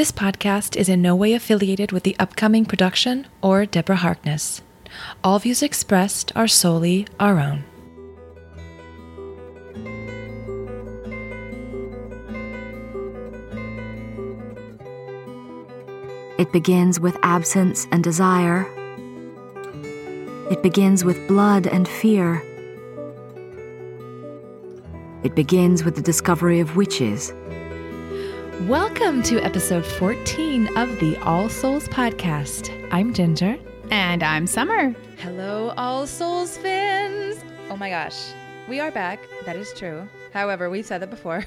This podcast is in no way affiliated with the upcoming production or Deborah Harkness. All views expressed are solely our own. It begins with absence and desire. It begins with blood and fear. It begins with the discovery of witches. Welcome to episode 14 of the All Souls podcast. I'm Ginger. And I'm Summer. Hello, All Souls fans. Oh my gosh, we are back. That is true. However, we've said that before.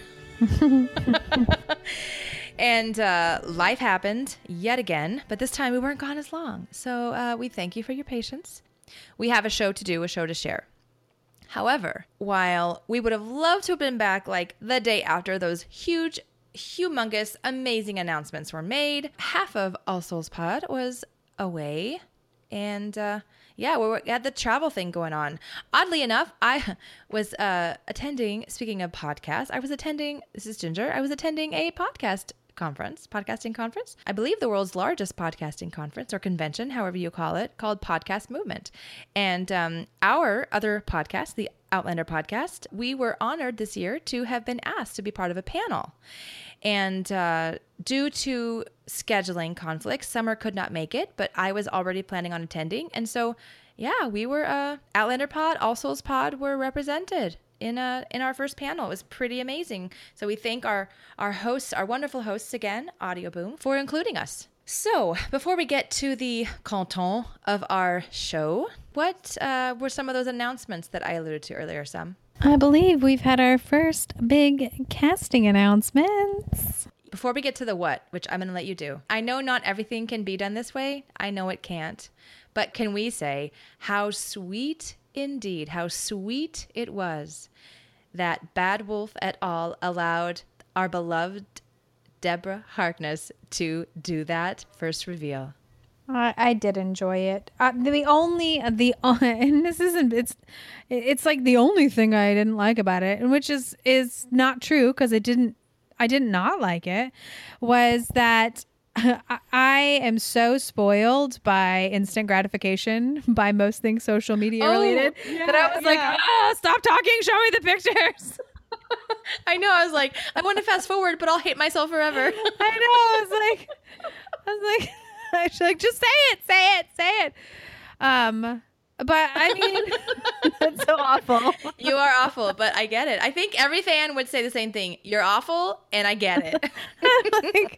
And life happened yet again, but this time we weren't gone as long. So we thank you for your patience. We have a show to do, a show to share. However, while we would have loved to have been back like the day after those huge, humongous, amazing announcements were made, half of All Souls Pod was away. And we had the travel thing going on. Oddly enough, I was attending, speaking of podcasts, this is Ginger, I was attending a podcasting conference. I believe the world's largest podcasting conference or convention, however you call it, called Podcast Movement. And our other podcast, the Outlander podcast, we were honored this year to have been asked to be part of a panel. And due to scheduling conflicts, Summer could not make it, but I was already planning on attending. And so, yeah, we were Outlander Pod, All Souls Pod were represented in our first panel. It was pretty amazing. So we thank our hosts, our wonderful hosts again, Audio Boom, for including us. So before we get to the content of our show, what were some of those announcements that I alluded to earlier, Sam? I believe we've had our first big casting announcements. Before we get to the what, which I'm going to let you do. I know not everything can be done this way. I know it can't. But can we say how sweet, indeed, how sweet it was that Bad Wolf et al. Allowed our beloved Deborah Harkness to do that first reveal. I did enjoy it. And this isn't, it's like the only thing I didn't like about it, and which is not true because I did not like it, was that I am so spoiled by instant gratification by most things social media related that I was like, stop talking, show me the pictures. I know. I was like, I want to fast forward, but I'll hate myself forever. I know. I was like, I should like just say it. But I mean, that's so awful. You are awful, but I get it. I think every fan would say the same thing. You're awful, and I get it. Like,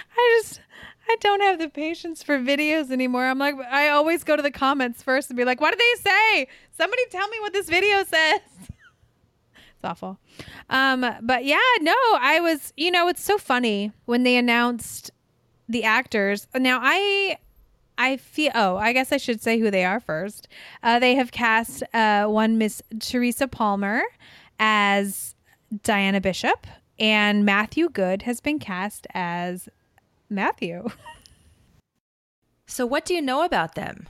I don't have the patience for videos anymore. I'm like, I always go to the comments first and be like, what did they say? Somebody tell me what this video says. It's awful. But yeah, no, I was, it's so funny when they announced the actors. Now I feel, I guess I should say who they are first. They have cast one Miss Teresa Palmer as Diana Bishop, and Matthew Good has been cast as Matthew. So what do you know about them?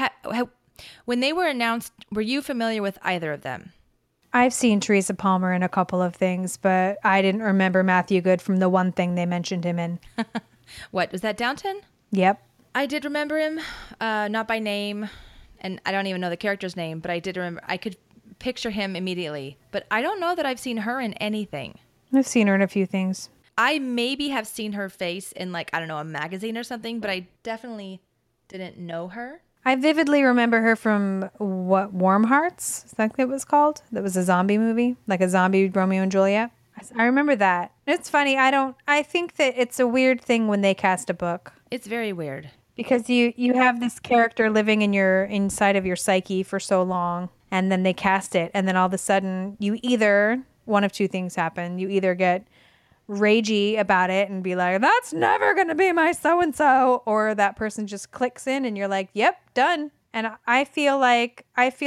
When they were announced, were you familiar with either of them? I've seen Teresa Palmer in a couple of things, but I didn't remember Matthew Good from the one thing they mentioned him in. What, was that Downton? Yep. I did remember him, not by name, and I don't even know the character's name, but I did remember, I could picture him immediately. But I don't know that I've seen her in anything. I've seen her in a few things. I maybe have seen her face in a magazine or something, but I definitely didn't know her. I vividly remember her from Warm Hearts, I think it was called. That was a zombie movie, like a zombie Romeo and Juliet. I remember that. It's funny. I think that it's a weird thing when they cast a book. It's very weird. Because you have this character living inside of your psyche for so long, and then they cast it, and then all of a sudden one of two things happen. You either get ragey about it and be like, that's never going to be my so-and-so, or that person just clicks in and you're like, yep, done. And I feel like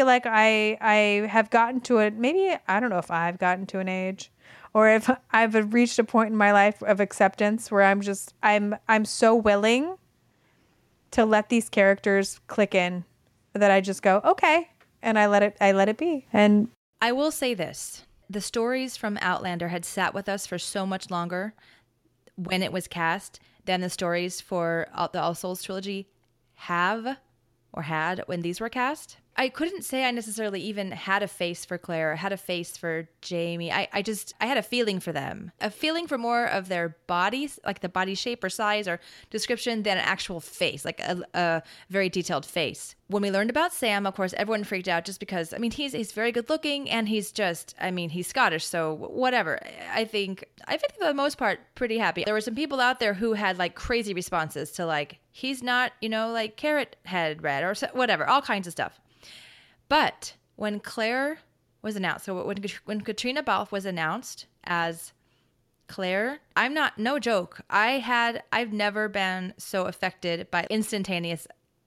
I have gotten to it. Maybe, I don't know if I've gotten to an age or if I've reached a point in my life of acceptance where I'm so willing to let these characters click in that I just go, okay. And I let it be. And I will say this. The stories from Outlander had sat with us for so much longer when it was cast than the stories for the All Souls trilogy have or had when these were cast. I couldn't say I necessarily even had a face for Claire, or had a face for Jamie. I had a feeling for them, a feeling for more of their bodies, like the body shape or size or description, than an actual face, like a very detailed face. When we learned about Sam, of course, everyone freaked out just because, I mean, he's very good looking, and he's Scottish, so whatever. I think for the most part, pretty happy. There were some people out there who had like crazy responses to like, he's not, like carrot head red or whatever, all kinds of stuff. But when Claire was announced, so when Caitriona Balfe was announced as Claire, no joke, I've never been so affected by instantaneous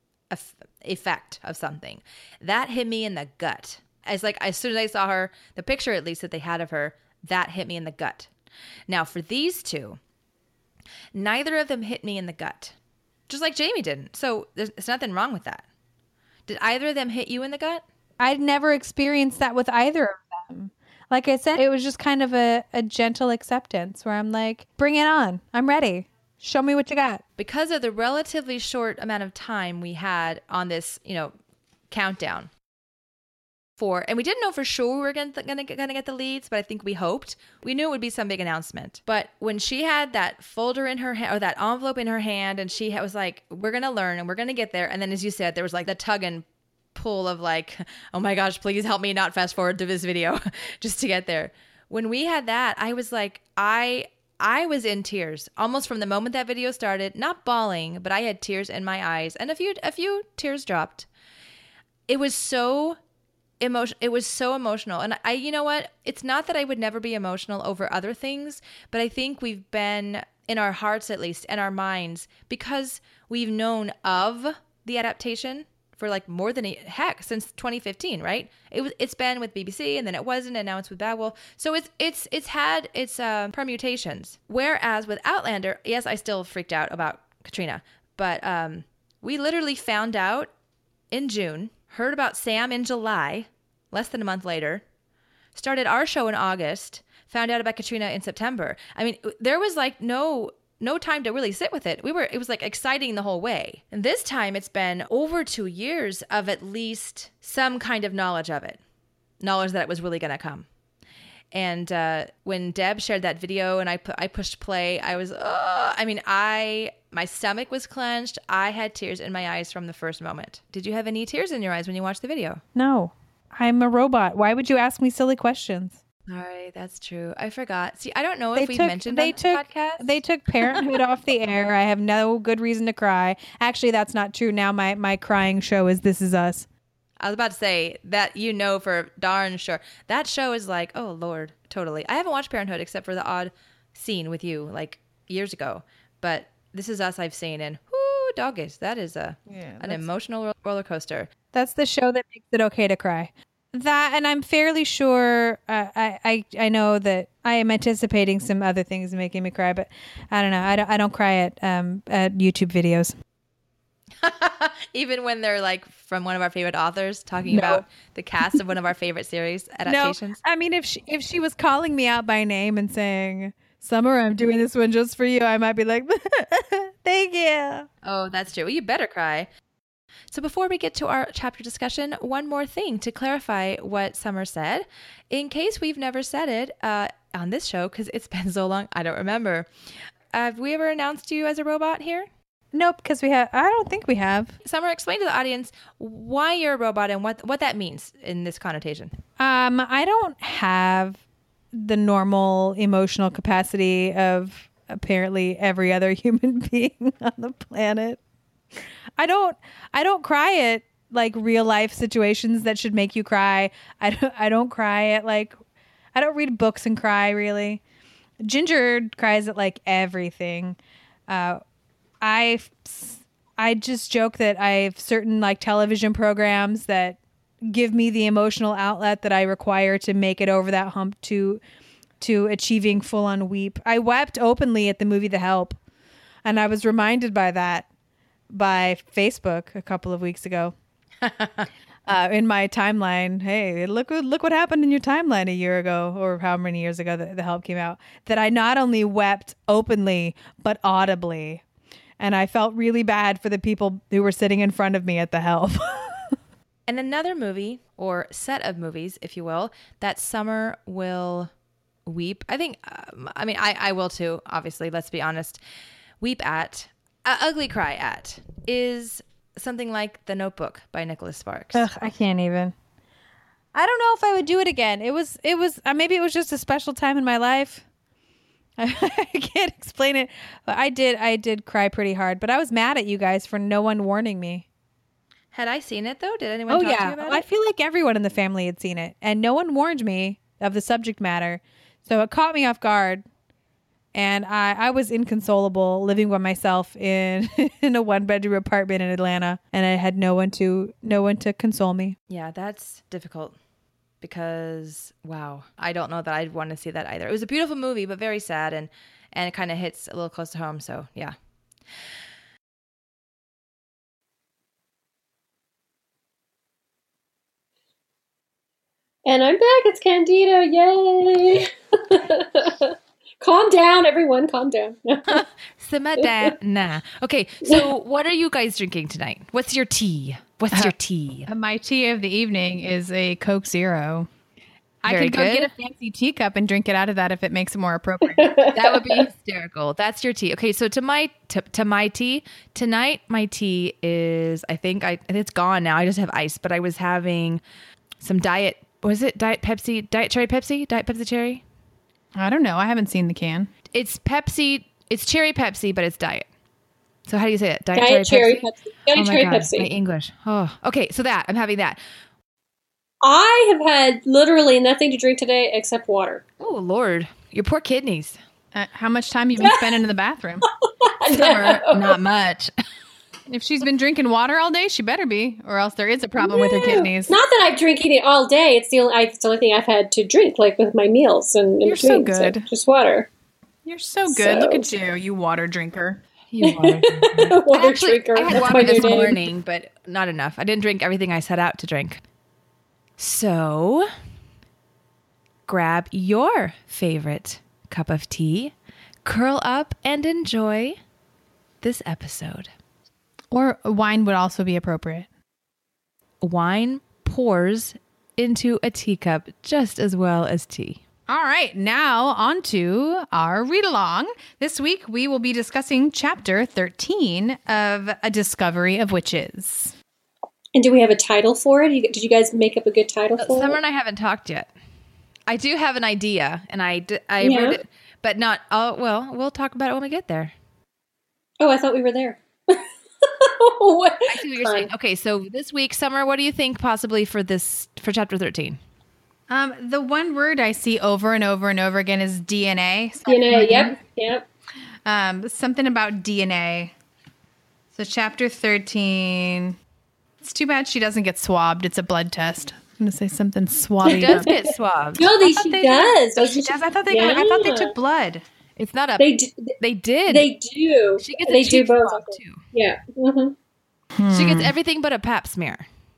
effect of something. That hit me in the gut. As soon as I saw her, the picture at least that they had of her, that hit me in the gut. Now for these two, neither of them hit me in the gut. Just like Jamie didn't. So there's nothing wrong with that. Did either of them hit you in the gut? I'd never experienced that with either of them. Like I said, it was just kind of a gentle acceptance where I'm like, bring it on. I'm ready. Show me what you got. Because of the relatively short amount of time we had on this, countdown. And we didn't know for sure we were gonna get the leads, but I think we hoped. We knew it would be some big announcement. But when she had that folder in her hand, or that envelope in her hand, and she was like, we're gonna learn and we're gonna get there. And then, as you said, there was like the tug and pull of like, oh my gosh, please help me not fast forward to this video just to get there. When we had that, I was like, I was in tears almost from the moment that video started, not bawling, but I had tears in my eyes, and a few tears dropped. It was so emotional. And you know what? It's not that I would never be emotional over other things, but I think we've been, in our hearts at least, and our minds, because we've known of the adaptation for like more than since 2015, right? It's been with BBC, and then it wasn't, and now it's with Bagwell. So it's had its permutations. Whereas with Outlander, yes, I still freaked out about Caitriona, but we literally found out in June, heard about Sam in July, less than a month later, started our show in August, found out about Caitriona in September. I mean, there was like no time to really sit with it. It was like exciting the whole way. And this time it's been over 2 years of at least some kind of knowledge of it. Knowledge that it was really going to come. And when Deb shared that video and I pushed play, I was, my stomach was clenched. I had tears in my eyes from the first moment. Did you have any tears in your eyes when you watched the video? No, I'm a robot. Why would you ask me silly questions? All right, that's true. I forgot. See, I don't know if we mentioned on the podcast. They took Parenthood off the air. I have no good reason to cry. Actually, that's not true. Now my crying show is This Is Us. I was about to say that, for darn sure. That show is like, oh, Lord, totally. I haven't watched Parenthood except for the odd scene with you like years ago. But This Is Us I've seen, and whoo, doggies, that is an emotional roller coaster. That's the show that makes it okay to cry. That, and I'm fairly sure, I know that I am anticipating some other things making me cry, but I don't know. I don't cry at YouTube videos. Even when they're like from one of our favorite authors talking about the cast of one of our favorite series adaptations. No, I mean, if she was calling me out by name and saying, Summer, I'm doing this one just for you, I might be like, thank you. Oh, that's true. Well, you better cry. So before we get to our chapter discussion, one more thing to clarify what Summer said. In case we've never said it on this show, because it's been so long, I don't remember. Have we ever announced you as a robot here? Nope, because I don't think we have. Summer, explain to the audience why you're a robot and what that means in this connotation. I don't have the normal emotional capacity of apparently every other human being on the planet. I don't cry at like real life situations that should make you cry. I don't cry at I don't read books and cry really. Ginger cries at like everything. I just joke that I have certain like television programs that give me the emotional outlet that I require to make it over that hump to achieving full on weep. I wept openly at the movie The Help, and I was reminded by that by Facebook a couple of weeks ago. In my timeline, hey, look what happened in your timeline a year ago, or how many years ago that The Help came out, that I not only wept openly but audibly And I felt really bad for the people who were sitting in front of me at the help. And another movie, or set of movies, if you will, that Summer will weep. I think, I will too, obviously, let's be honest. Weep at, ugly cry at, is something like The Notebook by Nicholas Sparks. Ugh, I can't even. I don't know if I would do it again. It was maybe it was just a special time in my life. I can't explain it. But I did cry pretty hard, but I was mad at you guys for no one warning me. Had I seen it though? Did anyone talk to you about it? I feel like everyone in the family had seen it, and no one warned me of the subject matter. So it caught me off guard, and I was inconsolable, living by myself in in a 1-bedroom apartment in Atlanta, and I had no one to console me. Yeah, that's difficult because, wow, I don't know that I'd want to see that either. It was a beautiful movie, but very sad, and it kind of hits a little close to home. So yeah. And I'm back. It's Candida. Yay. Calm down, everyone. Calm down. Simmer down. Nah. Okay, so what are you guys drinking tonight? What's your tea? What's your tea? My tea of the evening is a Coke Zero. I Very could go good. get a fancy teacup and drink it out of that if it makes it more appropriate. That would be hysterical. That's your tea. Okay, so to my tea tonight, my tea is it's gone now. I just have ice, but I was having some Diet Pepsi, Diet Cherry Pepsi, Diet Pepsi Cherry. I don't know. I haven't seen the can. It's Pepsi. It's cherry Pepsi, but it's diet. So how do you say it? Diet Cherry Pepsi. Diet Cherry God, Pepsi. my English. Oh, okay. So I'm having that. I have had literally nothing to drink today except water. Oh Lord, your poor kidneys. How much time you been spending in the bathroom? Summer, not much. If she's been drinking water all day, she better be, or else there is a problem with her kidneys. Not that I've drinking it all day. It's the only thing I've had to drink, like with my meals and in You're so between, good. just water. You're so good. So- Look at you water drinker. You water. Water Actually, drinker. I had That's water my this new name. morning, but not enough. I didn't drink everything I set out to drink. So, grab your favorite cup of tea, curl up, and enjoy this episode. Or wine would also be appropriate. Wine pours into a teacup just as well as tea. All right, now on to our read along. This week we will be discussing chapter 13 of A Discovery of Witches. And do we have a title for it? Did you guys make up a good title for Summer it? and I haven't talked yet. I do have an idea, and I Yeah? wrote it, but not. Oh well, we'll talk about it when we get there. Oh, I thought we were there. I see what you're saying. Okay, so this week, Summer, what do you think possibly for chapter 13? The one word I see over and over and over again is DNA. DNA, yep. Something about DNA. So chapter 13. It's too bad she doesn't get swabbed. It's a blood test. I'm going to say something swabby. She does get swabbed. No, thought she they does. She does. I thought they took blood. It's not a. They do. They did. They do. She gets a They do cheek both. swab too. Yeah. Mm-hmm. She gets everything but a pap smear.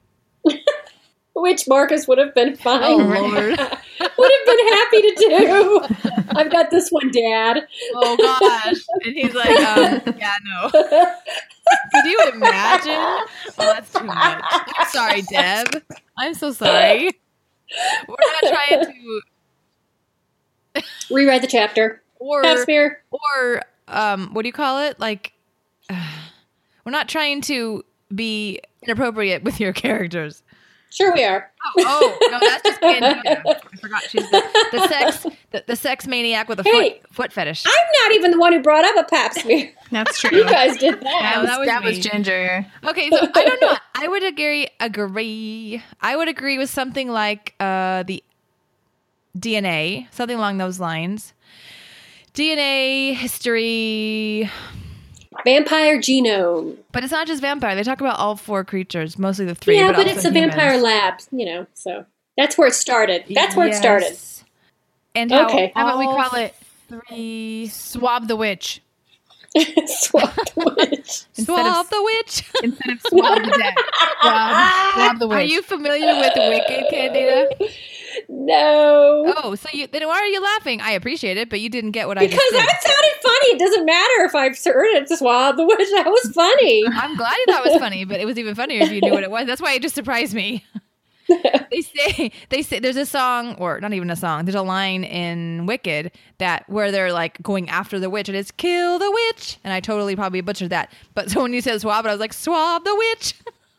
Which Marcus would have been fine. Oh Lord. Would have been happy to do. I've got this one, Dad. Oh gosh. And he's like, yeah, no. Could you imagine? Oh, that's too much. I'm sorry, Deb. I'm so sorry. We're not trying to Rewrite the chapter. Pap smear. or what do you call it? Like we're not trying to be inappropriate with your characters. Sure we are. Oh no, that's just Candida. I forgot she's the sex maniac with a Hey. foot fetish. I'm not even the one who brought up a pap smear. That's true. You guys did that. that was me. Ginger. Okay, so I don't know. I would agree. I would agree with something like the DNA, something along those lines. DNA history, Vampire genome. but it's not just vampire. They talk about all four creatures, mostly the three. Yeah, but also it's a humans. vampire lab, so that's where it started. That's where it started. Yes. And how Okay. How about we all call it three? Swab the Witch? Swap the witch. Instead Swab the witch. instead of swab the dead. Swab the witch. Are you familiar with Wicked, Candida? No. Oh, so then why are you laughing? I appreciate it, but you didn't get what I Because just said. that sounded funny. It doesn't matter if I've heard it to swab the witch. That was funny. I'm glad you thought it was funny, but it was even funnier if you knew what it was. That's why it just surprised me. They say there's a song, or not even a song, there's a line in Wicked where they're like going after the witch and it's kill the witch. And I totally probably butchered that. But so when you said swab it, I was like, swab the witch.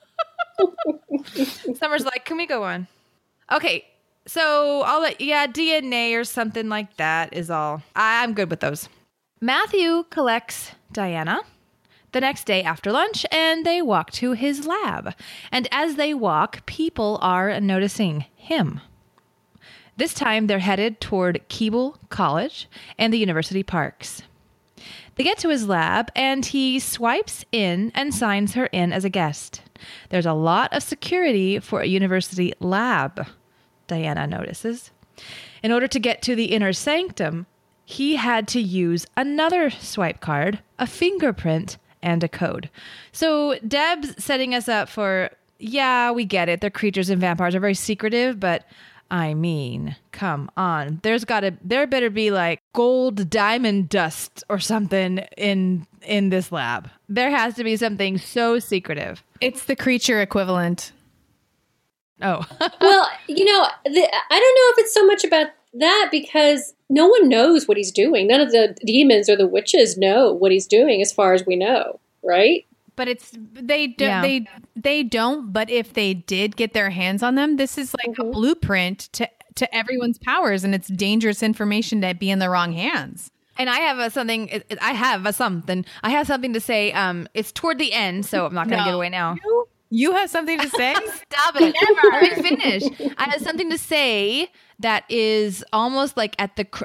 Summer's like, can we go on? Okay. So DNA or something like that is all. I'm good with those. Matthew collects Diana the next day after lunch, and they walk to his lab. And as they walk, people are noticing him. This time, they're headed toward Keble College and the university parks. They get to his lab, and he swipes in and signs her in as a guest. There's a lot of security for a university lab, Diana notices. In order to get to the inner sanctum, he had to use another swipe card, a fingerprint, and a code. So Deb's setting us up for, yeah, we get it. They're creatures and vampires are very secretive, but I mean, come on. There better be like gold diamond dust or something in this lab. There has to be something so secretive. It's the creature equivalent. Oh. Well, I don't know if it's so much about that because no one knows what he's doing. None of the demons or the witches know what he's doing as far as we know, right? But they don't. But if they did get their hands on them, this is like a blueprint to everyone's powers, and it's dangerous information to be in the wrong hands. And I have something to say. It's toward the end, so I'm not going to give away now. You have something to say? Stop it. Let me finish. I have something to say that is almost like at the...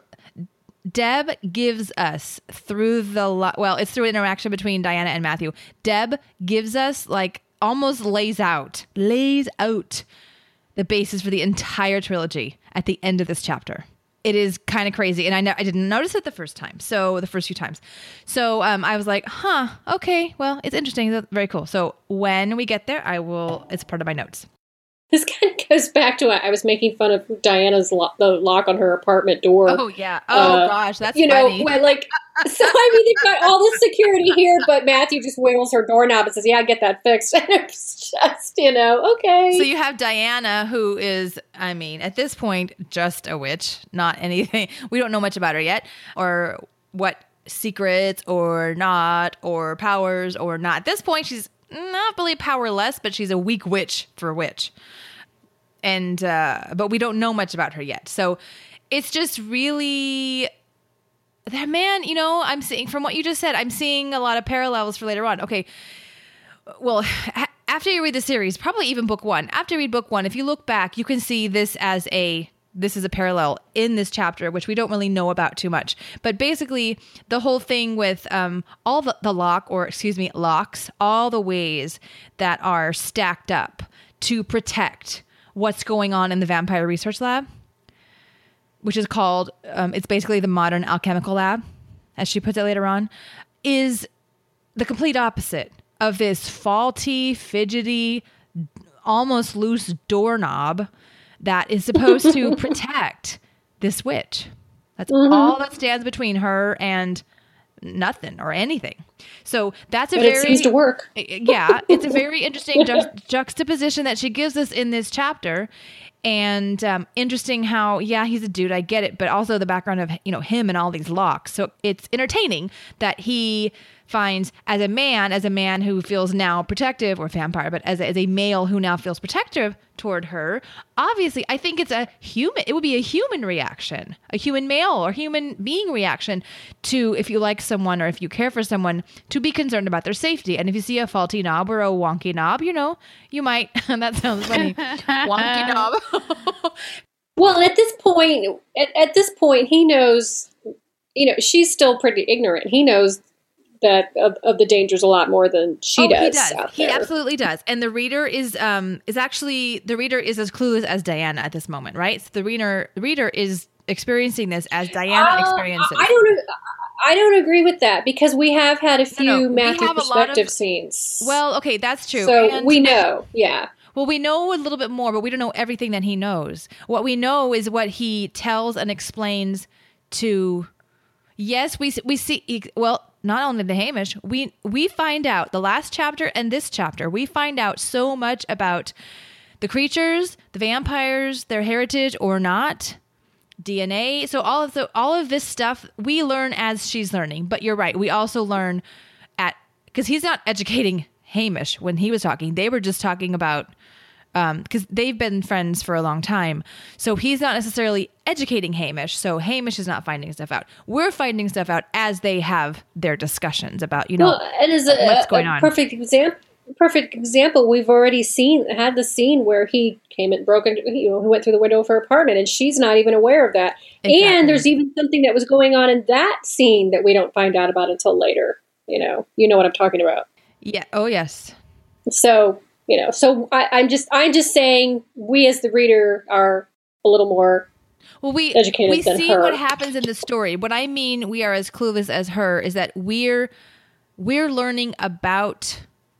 Deb gives us through it's through interaction between Diana and Matthew. Deb gives us almost lays out the basis for the entire trilogy at the end of this chapter. It is kind of crazy. And I didn't notice it the first few times. So I was like, okay, well, it's interesting. That's very cool. So when we get there, it's part of my notes. This kind of goes back to I was making fun of Diana's the lock on her apartment door. Oh, yeah. Oh, gosh. That's funny. When, they've got all this security here, but Matthew just wiggles her doorknob and says, yeah, get that fixed. And it's just, okay. So you have Diana, who is, at this point, just a witch, not anything. We don't know much about her yet, or what secrets or not, or powers or not. At this point, she's not really powerless, but she's a weak witch for a witch. And, but we don't know much about her yet. So it's just really that man, I'm seeing from what you just said, I'm seeing a lot of parallels for later on. Okay. Well, after you read the series, probably even book one, after you read book one, if you look back, you can see this is a parallel in this chapter, which we don't really know about too much. But basically, the whole thing with all the locks, all the ways that are stacked up to protect what's going on in the Vampire Research Lab, which is called, it's basically the modern alchemical lab, as she puts it later on, is the complete opposite of this faulty, fidgety, almost loose doorknob that is supposed to protect this witch. That's all that stands between her and nothing or anything. So it seems to work. Yeah, it's a very interesting juxtaposition that she gives us in this chapter. And interesting how, he's a dude, I get it, but also the background of, him and all these locks. So it's entertaining that he finds as a man who feels now protective, or vampire, but as a male who now feels protective toward her. Obviously, I think it would be a human reaction, a human male or human being reaction to, if you like someone or if you care for someone, to be concerned about their safety. And if you see a faulty knob or a wonky knob, you might, that sounds funny, wonky knob. Well, at this point, he knows, she's still pretty ignorant. He knows that of the dangers a lot more than she does. He absolutely does. And the reader is as clueless as Diana at this moment, right? So the reader is experiencing this as Diana experiences. I don't agree with that because we have had a few No, we Matthew have a lot perspective of- scenes. Well, okay, that's true. so And- we know, yeah. Well, we know a little bit more, but we don't know everything that he knows. What we know is what he tells and explains to. Yes, we see. Well, not only to Hamish, we find out the last chapter and this chapter. We find out so much about the creatures, the vampires, their heritage or not, DNA. So all of this stuff we learn as she's learning. But you're right. We also learn because he's not educating Hamish when he was talking. They were just talking about because they've been friends for a long time. So he's not necessarily educating Hamish. So Hamish is not finding stuff out. We're finding stuff out as they have their discussions about, Well, it is what's going on. perfect example. We've already had the scene where he came and broke into, he went through the window of her apartment, and she's not even aware of that. Exactly. And there's even something that was going on in that scene that we don't find out about until later. You know what I'm talking about. Yeah. Oh, yes. So I'm just saying we as the reader are a little more Well, we educated than see her. what happens in the story. What I mean, we are as clueless as her, is that we're learning about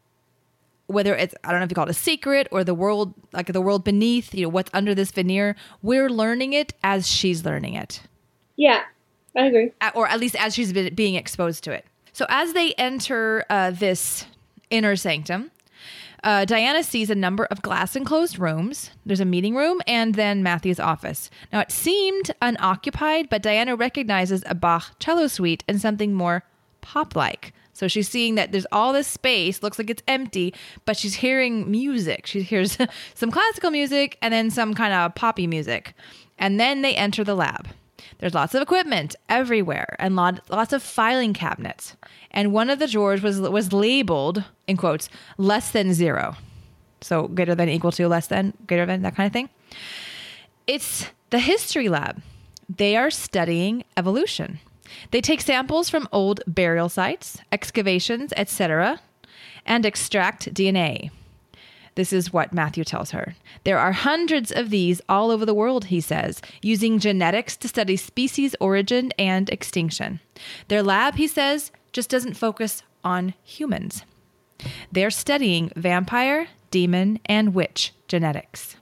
whether it's, I don't know if you call it a secret or the world, like the world beneath, what's under this veneer. We're learning it as she's learning it. Yeah, I agree. Or at least as she's being exposed to it. So as they enter this inner sanctum, Diana sees a number of glass enclosed rooms. There's a meeting room and then Matthew's office. Now it seemed unoccupied, but Diana recognizes a Bach cello suite and something more pop-like. So she's seeing that there's all this space, looks like it's empty, but she's hearing music. She hears some classical music and then some kind of poppy music. And then they enter the lab. There's lots of equipment everywhere and lots of filing cabinets. And one of the drawers was labeled, in quotes, less than 0. So greater than, equal to, less than, greater than, that kind of thing. It's the history lab. They are studying evolution. They take samples from old burial sites, excavations, etc., and extract DNA. This is what Matthew tells her. There are hundreds of these all over the world, he says, using genetics to study species origin and extinction. Their lab, he says, just doesn't focus on humans. They're studying vampire, demon, and witch genetics.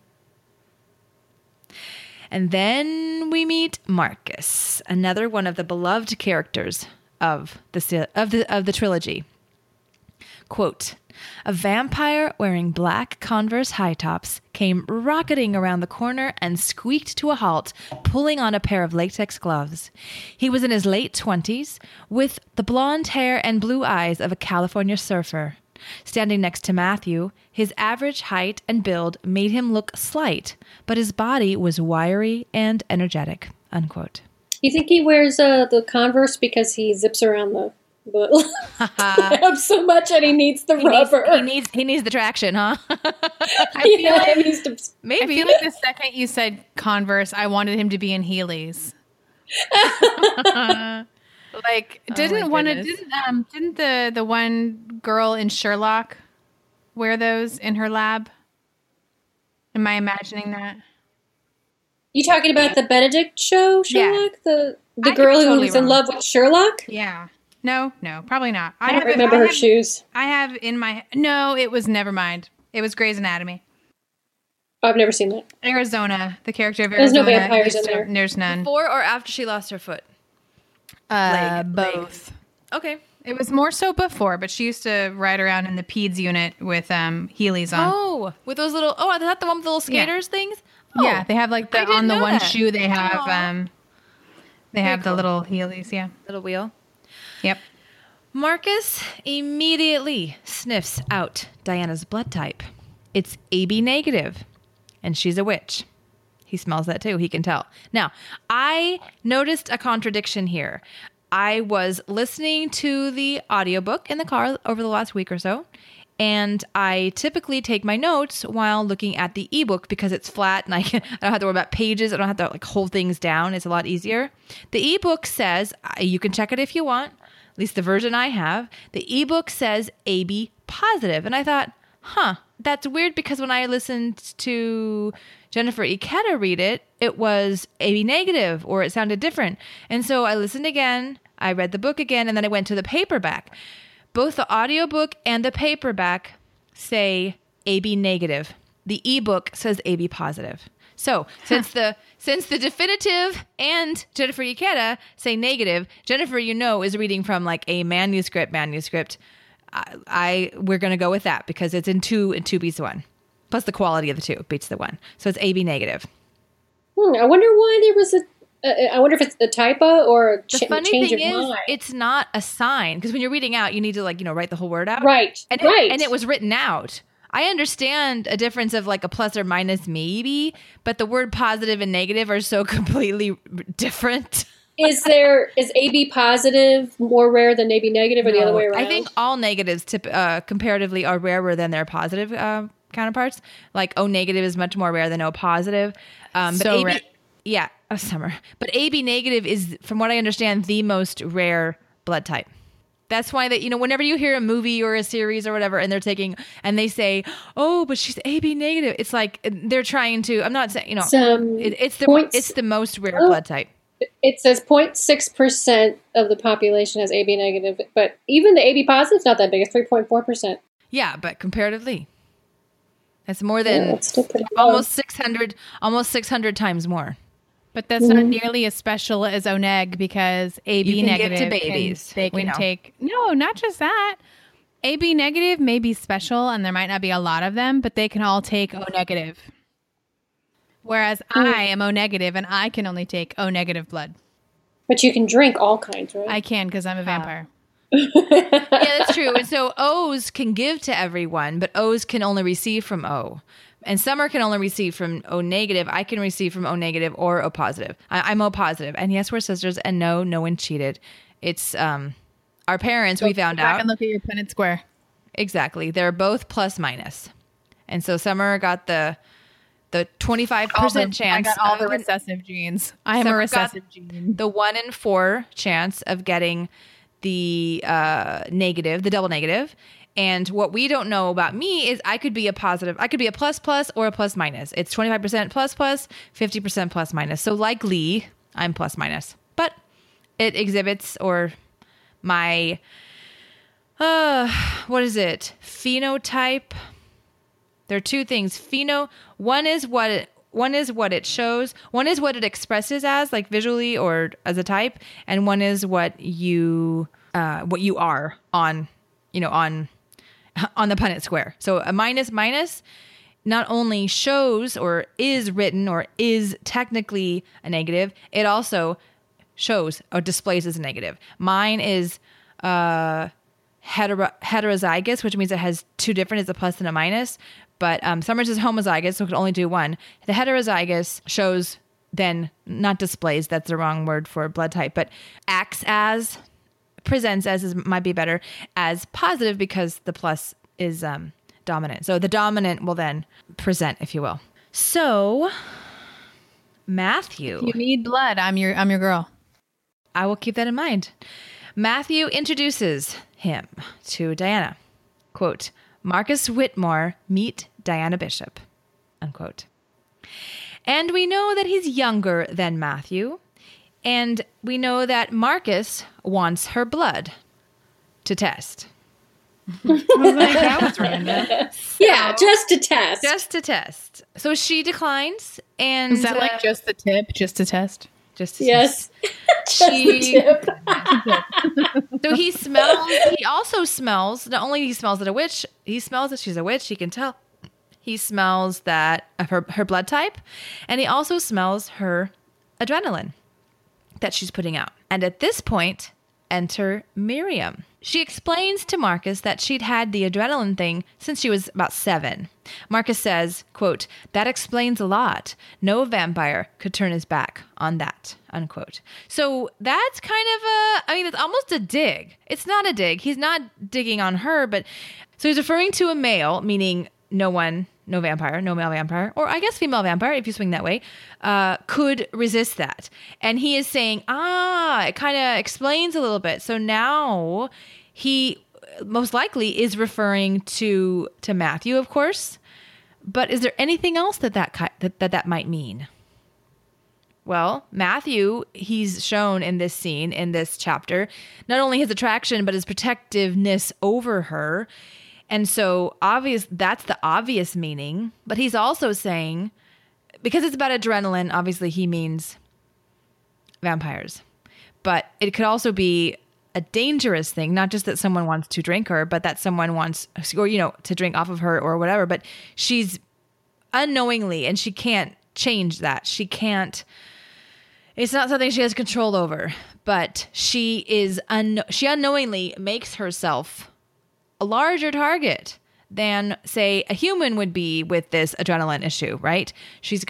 And then we meet Marcus, another one of the beloved characters of the trilogy. Quote, a vampire wearing black Converse high tops came rocketing around the corner and squeaked to a halt, pulling on a pair of latex gloves. He was in his late 20s, with the blonde hair and blue eyes of a California surfer. Standing next to Matthew, his average height and build made him look slight, but his body was wiry and energetic. Unquote. You think he wears the Converse because he zips around the lab so much and he needs the rubber? He needs the traction, huh? He needs to. Maybe. I feel like the second you said Converse, I wanted him to be in Heelys. Like, didn't the one girl in Sherlock wear those in her lab? Am I imagining that? You talking about the Benedict show, Sherlock? Yeah. The girl who was in love with Sherlock? Yeah. No, probably not. I don't remember her shoes. I have in my... No, it was... Never mind. It was Grey's Anatomy. I've never seen that. Arizona. The character of There's Arizona. no vampires in there. There's none. Before or after she lost her foot? Both. Okay. It was more so before, but she used to ride around in the peds unit with Heelys on. Oh, with those little... Oh, is that the one with the little skaters things? Oh, Yeah, they have like I didn't on the know one that. shoe they have Aw. they have cool. the little Heelys, yeah. Little wheel. Yep. Marcus immediately sniffs out Diana's blood type. It's AB negative, and she's a witch. He smells that too. He can tell. Now, I noticed a contradiction here. I was listening to the audiobook in the car over the last week or so, and I typically take my notes while looking at the ebook because it's flat and I don't have to worry about pages. I don't have to hold things down. It's a lot easier. The ebook says, you can check it if you want, at least the version I have. The ebook says AB positive. And I thought, that's weird because when I listened to Jennifer Ikeda read it, it was AB negative or it sounded different. And so I listened again. I read the book again, and then I went to the paperback. Both the audiobook and the paperback say AB negative. The ebook says AB positive. So since the definitive and Jennifer Ikeda say negative, Jennifer, is reading from like a manuscript. We're going to go with that because it's in two beats the one. Plus the quality of the two beats the one. So it's AB negative. I wonder why there was I wonder if it's a typo or a The funny change thing of is, mind. it's not a sign because when you're reading out, you need to write the whole word out. Right. And right. and it was written out. I understand a difference of like a plus or minus maybe, but the word positive and negative are so completely different. Is AB positive more rare than AB negative or the other way around? I think all negatives comparatively are rarer than their positive counterparts. Like O negative is much more rare than O positive. But So AB, rare. Yeah, Summer. But AB negative is, from what I understand, the most rare blood type. That's why that, whenever you hear a movie or a series or whatever, and they say, oh, but she's AB negative. It's like they're trying to, I'm not saying, it's the most rare blood type. It says 0.6% of the population has AB negative, but even the AB positive is not that big. It's 3.4%. Yeah, but comparatively, that's more than That's still pretty low. almost 600 times more. But that's not nearly as special as ONEG because AB You can give negative to babies. they We can know. take. No, not just that. AB negative may be special, and there might not be a lot of them, but they can all take O negative. Whereas I am O negative, and I can only take O negative blood. But you can drink all kinds, right? I can because I'm a vampire. Yeah, that's true. And so O's can give to everyone, but O's can only receive from O. And Summer can only receive from O negative. I can receive from O negative or O positive. I'm O positive. And yes, we're sisters. And no one cheated. It's our parents, we found Go back out. and look at your Punnett square. Exactly. They're both plus minus. And so Summer got the 25% chance. I got all the of- recessive genes. I am a Summer got recessive gene. the 1 in 4 chance of getting the negative, the double negative. And what we don't know about me is I could be a positive. I could be a plus or a plus minus. It's 25% plus, 50% plus minus. So likely I'm plus minus. But it exhibits my, what is it? Phenotype. There are two things. One is what it shows. One is what it expresses as, like visually or as a type, and one is what you are on the Punnett square. So a minus not only shows or is written or is technically a negative, it also shows or displays as a negative. Mine is heterozygous, which means it has two different, it's a plus and a minus. But Summers is homozygous, so it can only do one. The heterozygous shows then, not displays, that's the wrong word for blood type, but presents as might be better, as positive because the plus is dominant. So the dominant will then present, if you will. So, Matthew. You need blood. I'm your girl. I will keep that in mind. Matthew introduces him to Diana. Quote, Marcus Whitmore, meet Diana Bishop. Unquote. And we know that he's younger than Matthew. And we know that Marcus wants her blood to test. That was random. Yeah, just to test. Just to test. So she declines. And Is that like just the tip, just to test? just to Yes. test. Just the tip. So he also smells, not only he smells that a witch, he smells that she's a witch, he can tell. He smells that her blood type, and he also smells her adrenaline that she's putting out. And at this point, enter Miriam. She explains to Marcus that she'd had the adrenaline thing since she was about 7. Marcus says, quote, that explains a lot. No vampire could turn his back on that, unquote. So that's kind of it's almost a dig. It's not a dig. He's not digging on her, but so he's referring to a male, meaning no male vampire, or I guess female vampire, if you swing that way, could resist that. And he is saying, it kind of explains a little bit. So now he most likely is referring to Matthew, of course. But is there anything else that might mean? Well, Matthew, he's shown in this scene, in this chapter, not only his attraction, but his protectiveness over her. And so that's the obvious meaning. But he's also saying, because it's about adrenaline, obviously he means vampires. But it could also be a dangerous thing, not just that someone wants to drink her, but that someone wants, or, to drink off of her or whatever. But she's unknowingly, and she can't change that. She can't, it's not something she has control over, but she unknowingly makes herself a larger target than, say, a human would be with this adrenaline issue, right? She's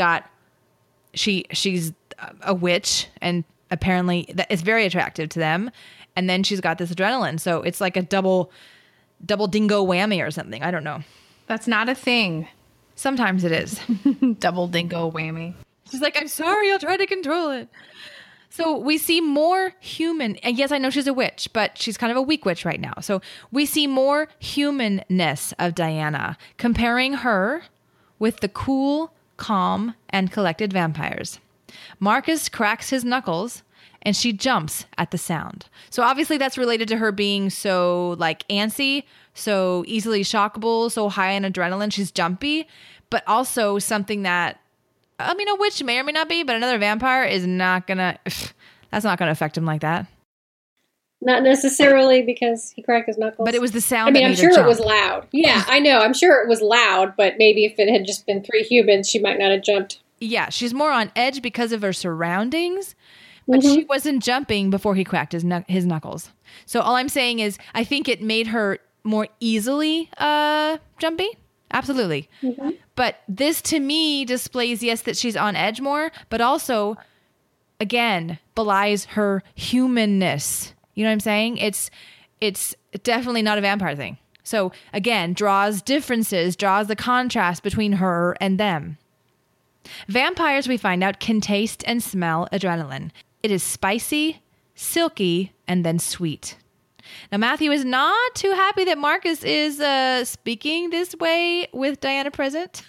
a witch, and apparently that is very attractive to them. And then she's got this adrenaline. So it's like a double dingo whammy or something. I don't know. That's not a thing. Sometimes it is. Double dingo whammy. She's like, I'm sorry, I'll try to control it. So we see more human, and yes, I know she's a witch, but she's kind of a weak witch right now. So we see more humanness of Diana, comparing her with the cool, calm, and collected vampires. Marcus cracks his knuckles, and she jumps at the sound. So obviously that's related to her being so antsy, so easily shockable, so high in adrenaline. She's jumpy, but also something that, a witch may or may not be, but another vampire is that's not gonna affect him like that. Not necessarily because he cracked his knuckles. But it was the sound. I mean, I'm sure it was loud. Yeah, I know. I'm sure it was loud, but maybe if it had just been 3 humans, she might not have jumped. Yeah, she's more on edge because of her surroundings, but she wasn't jumping before he cracked his knuckles. So all I'm saying is I think it made her more easily jumpy. Absolutely. Mm-hmm. But this to me displays, yes, that she's on edge more, but also, again, belies her humanness. You know what I'm saying? It's definitely not a vampire thing. So again, draws differences, draws the contrast between her and them. Vampires, we find out, can taste and smell adrenaline. It is spicy, silky, and then sweet. Now, Matthew is not too happy that Marcus is speaking this way with Diana present.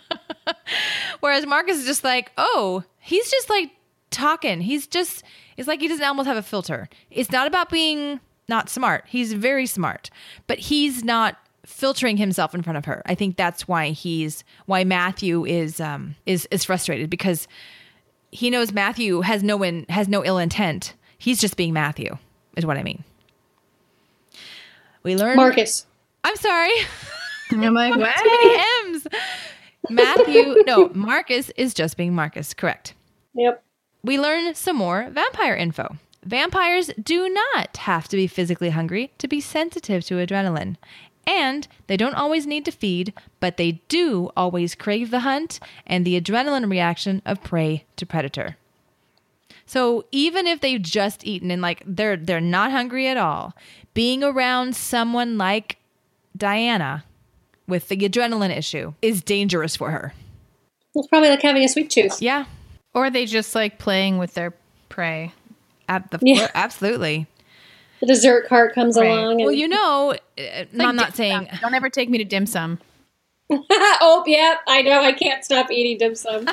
Whereas Marcus is just like, he's just talking. It's like he doesn't almost have a filter. It's not about being not smart. He's very smart, but he's not filtering himself in front of her. I think that's why Matthew is frustrated, because he knows Matthew has no ill intent. He's just being Matthew, is what I mean. We learn Marcus. I'm sorry. I'm like, what? Too many M's. Marcus is just being Marcus. Correct. Yep. We learn some more vampire info. Vampires do not have to be physically hungry to be sensitive to adrenaline. And they don't always need to feed, but they do always crave the hunt and the adrenaline reaction of prey to predator. So even if they've just eaten and they're not hungry at all, being around someone like Diana with the adrenaline issue is dangerous for her. It's probably like having a sweet tooth. Yeah. Or they just like playing with their prey. Absolutely. The dessert cart comes along. Well, I'm not saying... Don't ever take me to dim sum. Oh, yeah, I know. I can't stop eating dim sum.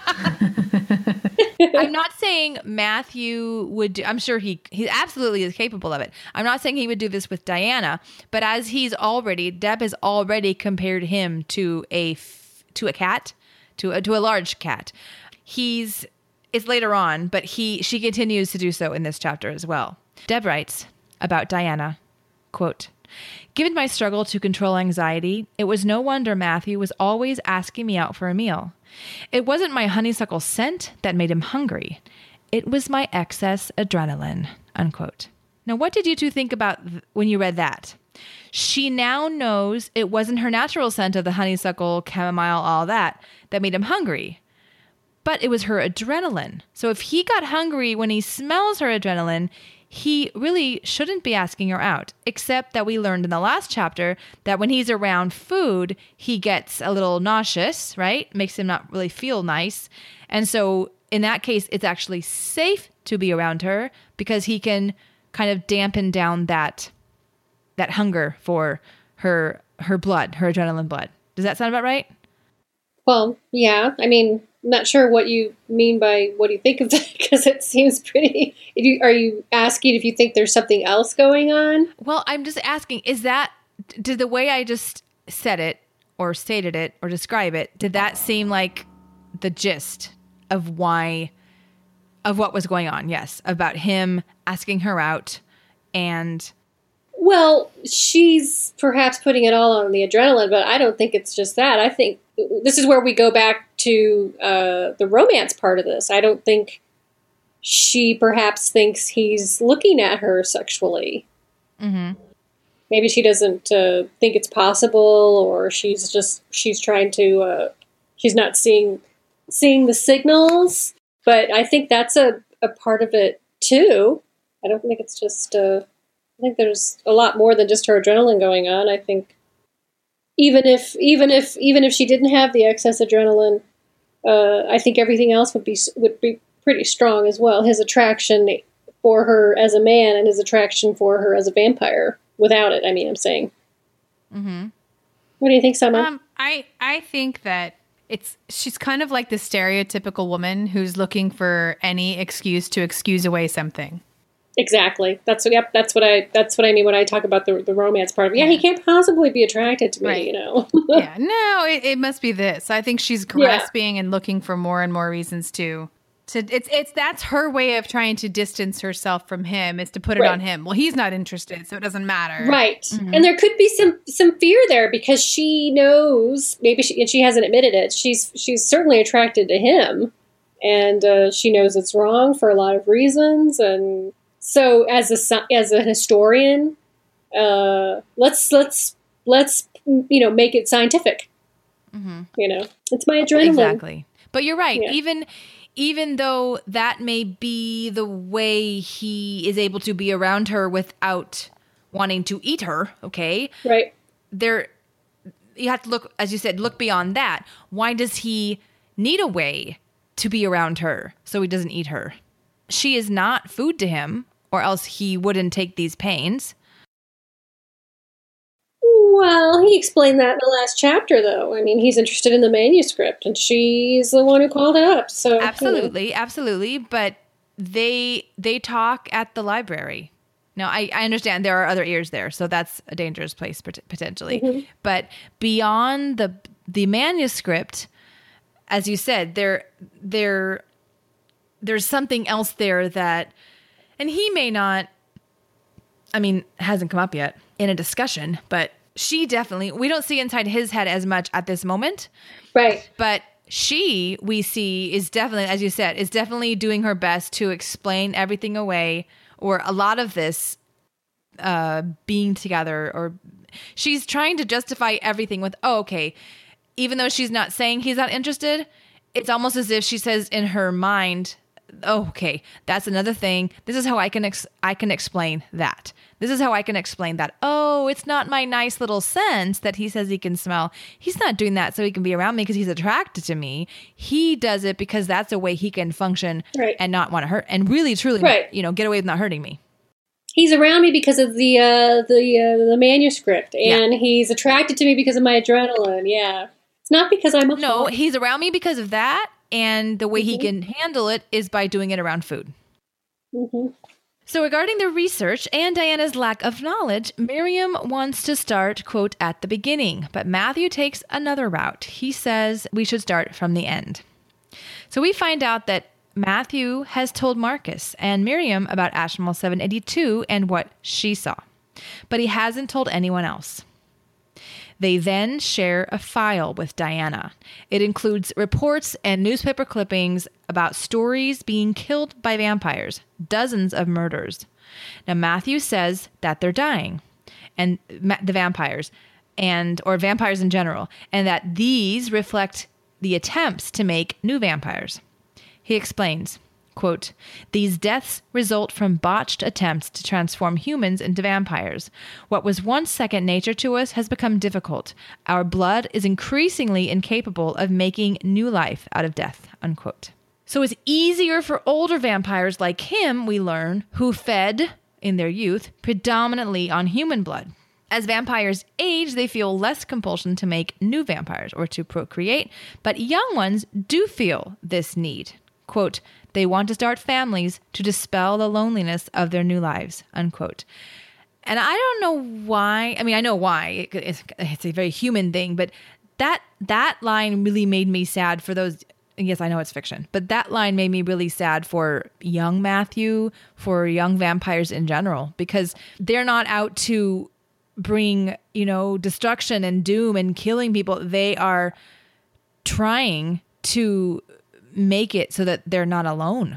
I'm not saying Matthew would do... I'm sure he absolutely is capable of it. I'm not saying he would do this with Diana, but as Deb has already compared him to a cat, to a large cat. It's later on, but she continues to do so in this chapter as well. Deb writes about Diana, quote, "Given my struggle to control anxiety, it was no wonder Matthew was always asking me out for a meal. It wasn't my honeysuckle scent that made him hungry. It was my excess adrenaline," unquote. Now, what did you two think about when you read that? She now knows it wasn't her natural scent of the honeysuckle, chamomile, all that made him hungry. But it was her adrenaline. So if he got hungry when he smells her adrenaline, he really shouldn't be asking her out, except that we learned in the last chapter that when he's around food, he gets a little nauseous, right? Makes him not really feel nice. And so in that case, it's actually safe to be around her because he can kind of dampen down that hunger for her blood, her adrenaline blood. Does that sound about right? Well, yeah. I mean, not sure what you mean by what do you think of that, because it seems pretty. Are you asking if you think there's something else going on? Well, I'm just asking, did the way I just said it or stated it or describe it, did that seem like the gist of what was going on? Yes, about him asking her out and... Well, she's perhaps putting it all on the adrenaline, but I don't think it's just that. I think this is where we go back to the romance part of this. I don't think she perhaps thinks he's looking at her sexually. Mm-hmm. Maybe she doesn't think it's possible, or she's trying to, she's not seeing the signals. But I think that's a part of it too. I don't think it's just... I think there's a lot more than just her adrenaline going on. I think even if she didn't have the excess adrenaline, I think everything else would be pretty strong as well. His attraction for her as a man and his attraction for her as a vampire. Without it, I mean, I'm saying. Mm-hmm. What do you think, Summer? I think that she's kind of like the stereotypical woman who's looking for any excuse to excuse away something. Exactly. That's what I mean when I talk about the romance part of it. Yeah, he can't possibly be attracted to me, right. You know. Yeah, no, it must be this. I think she's grasping and looking for more and more reasons to that's her way of trying to distance herself from him, is to put it on him. Well, he's not interested, so it doesn't matter. Right. Mm-hmm. And there could be some fear there, because she knows, and she hasn't admitted it, she's certainly attracted to him, and she knows it's wrong for a lot of reasons. And so as a historian, let's make it scientific. Mm-hmm. It's my adrenaline. Exactly. But you're right. Yeah. Even though that may be the way he is able to be around her without wanting to eat her, okay? Right. You have to look, as you said, look beyond that. Why does he need a way to be around her so he doesn't eat her? She is not food to him, or else he wouldn't take these pains. Well, he explained that in the last chapter, though. I mean, he's interested in the manuscript, and she's the one who called it up. So absolutely. But they talk at the library. Now, I understand there are other ears there, so that's a dangerous place potentially. Mm-hmm. But beyond the manuscript, as you said, there's something else there that, and he may not. I mean, hasn't come up yet in a discussion, but. We don't see inside his head as much at this moment. Right. But we see, is definitely, as you said, is definitely doing her best to explain everything away, or a lot of this being together, or she's trying to justify everything with, okay, even though she's not saying he's not interested, it's almost as if she says in her mind, okay, that's another thing. This is how I can explain that. This is how I can explain that. Oh, it's not my nice little sense that he says he can smell. He's not doing that so he can be around me because he's attracted to me. He does it because that's a way he can function and not want to hurt, and really, truly, get away with not hurting me. He's around me because of the manuscript, and he's attracted to me because of my adrenaline. Yeah, it's not because I'm a no. He's around me because of that. And the way he can handle it is by doing it around food. Mm-hmm. So regarding the research and Diana's lack of knowledge, Miriam wants to start, quote, at the beginning. But Matthew takes another route. He says we should start from the end. So we find out that Matthew has told Marcus and Miriam about Ashmole 782 and what she saw. But he hasn't told anyone else. They then share a file with Diana. It includes reports and newspaper clippings about stories being killed by vampires, dozens of murders. Now, Matthew says that they're dying, and the vampires, or vampires in general, and that these reflect the attempts to make new vampires. He explains, quote, "These deaths result from botched attempts to transform humans into vampires. What was once second nature to us has become difficult. Our blood is increasingly incapable of making new life out of death," unquote. So it's easier for older vampires like him, we learn, who fed, in their youth, predominantly on human blood. As vampires age, they feel less compulsion to make new vampires or to procreate, but young ones do feel this need. Quote, they want to start families to dispel the loneliness of their new lives, unquote. And I don't know why. I mean, I know why. It's a very human thing, but that line really made me sad for those. Yes, I know it's fiction, but that line made me really sad for young Matthew, for young vampires in general, because they're not out to bring, destruction and doom and killing people. They are trying to make it so that they're not alone.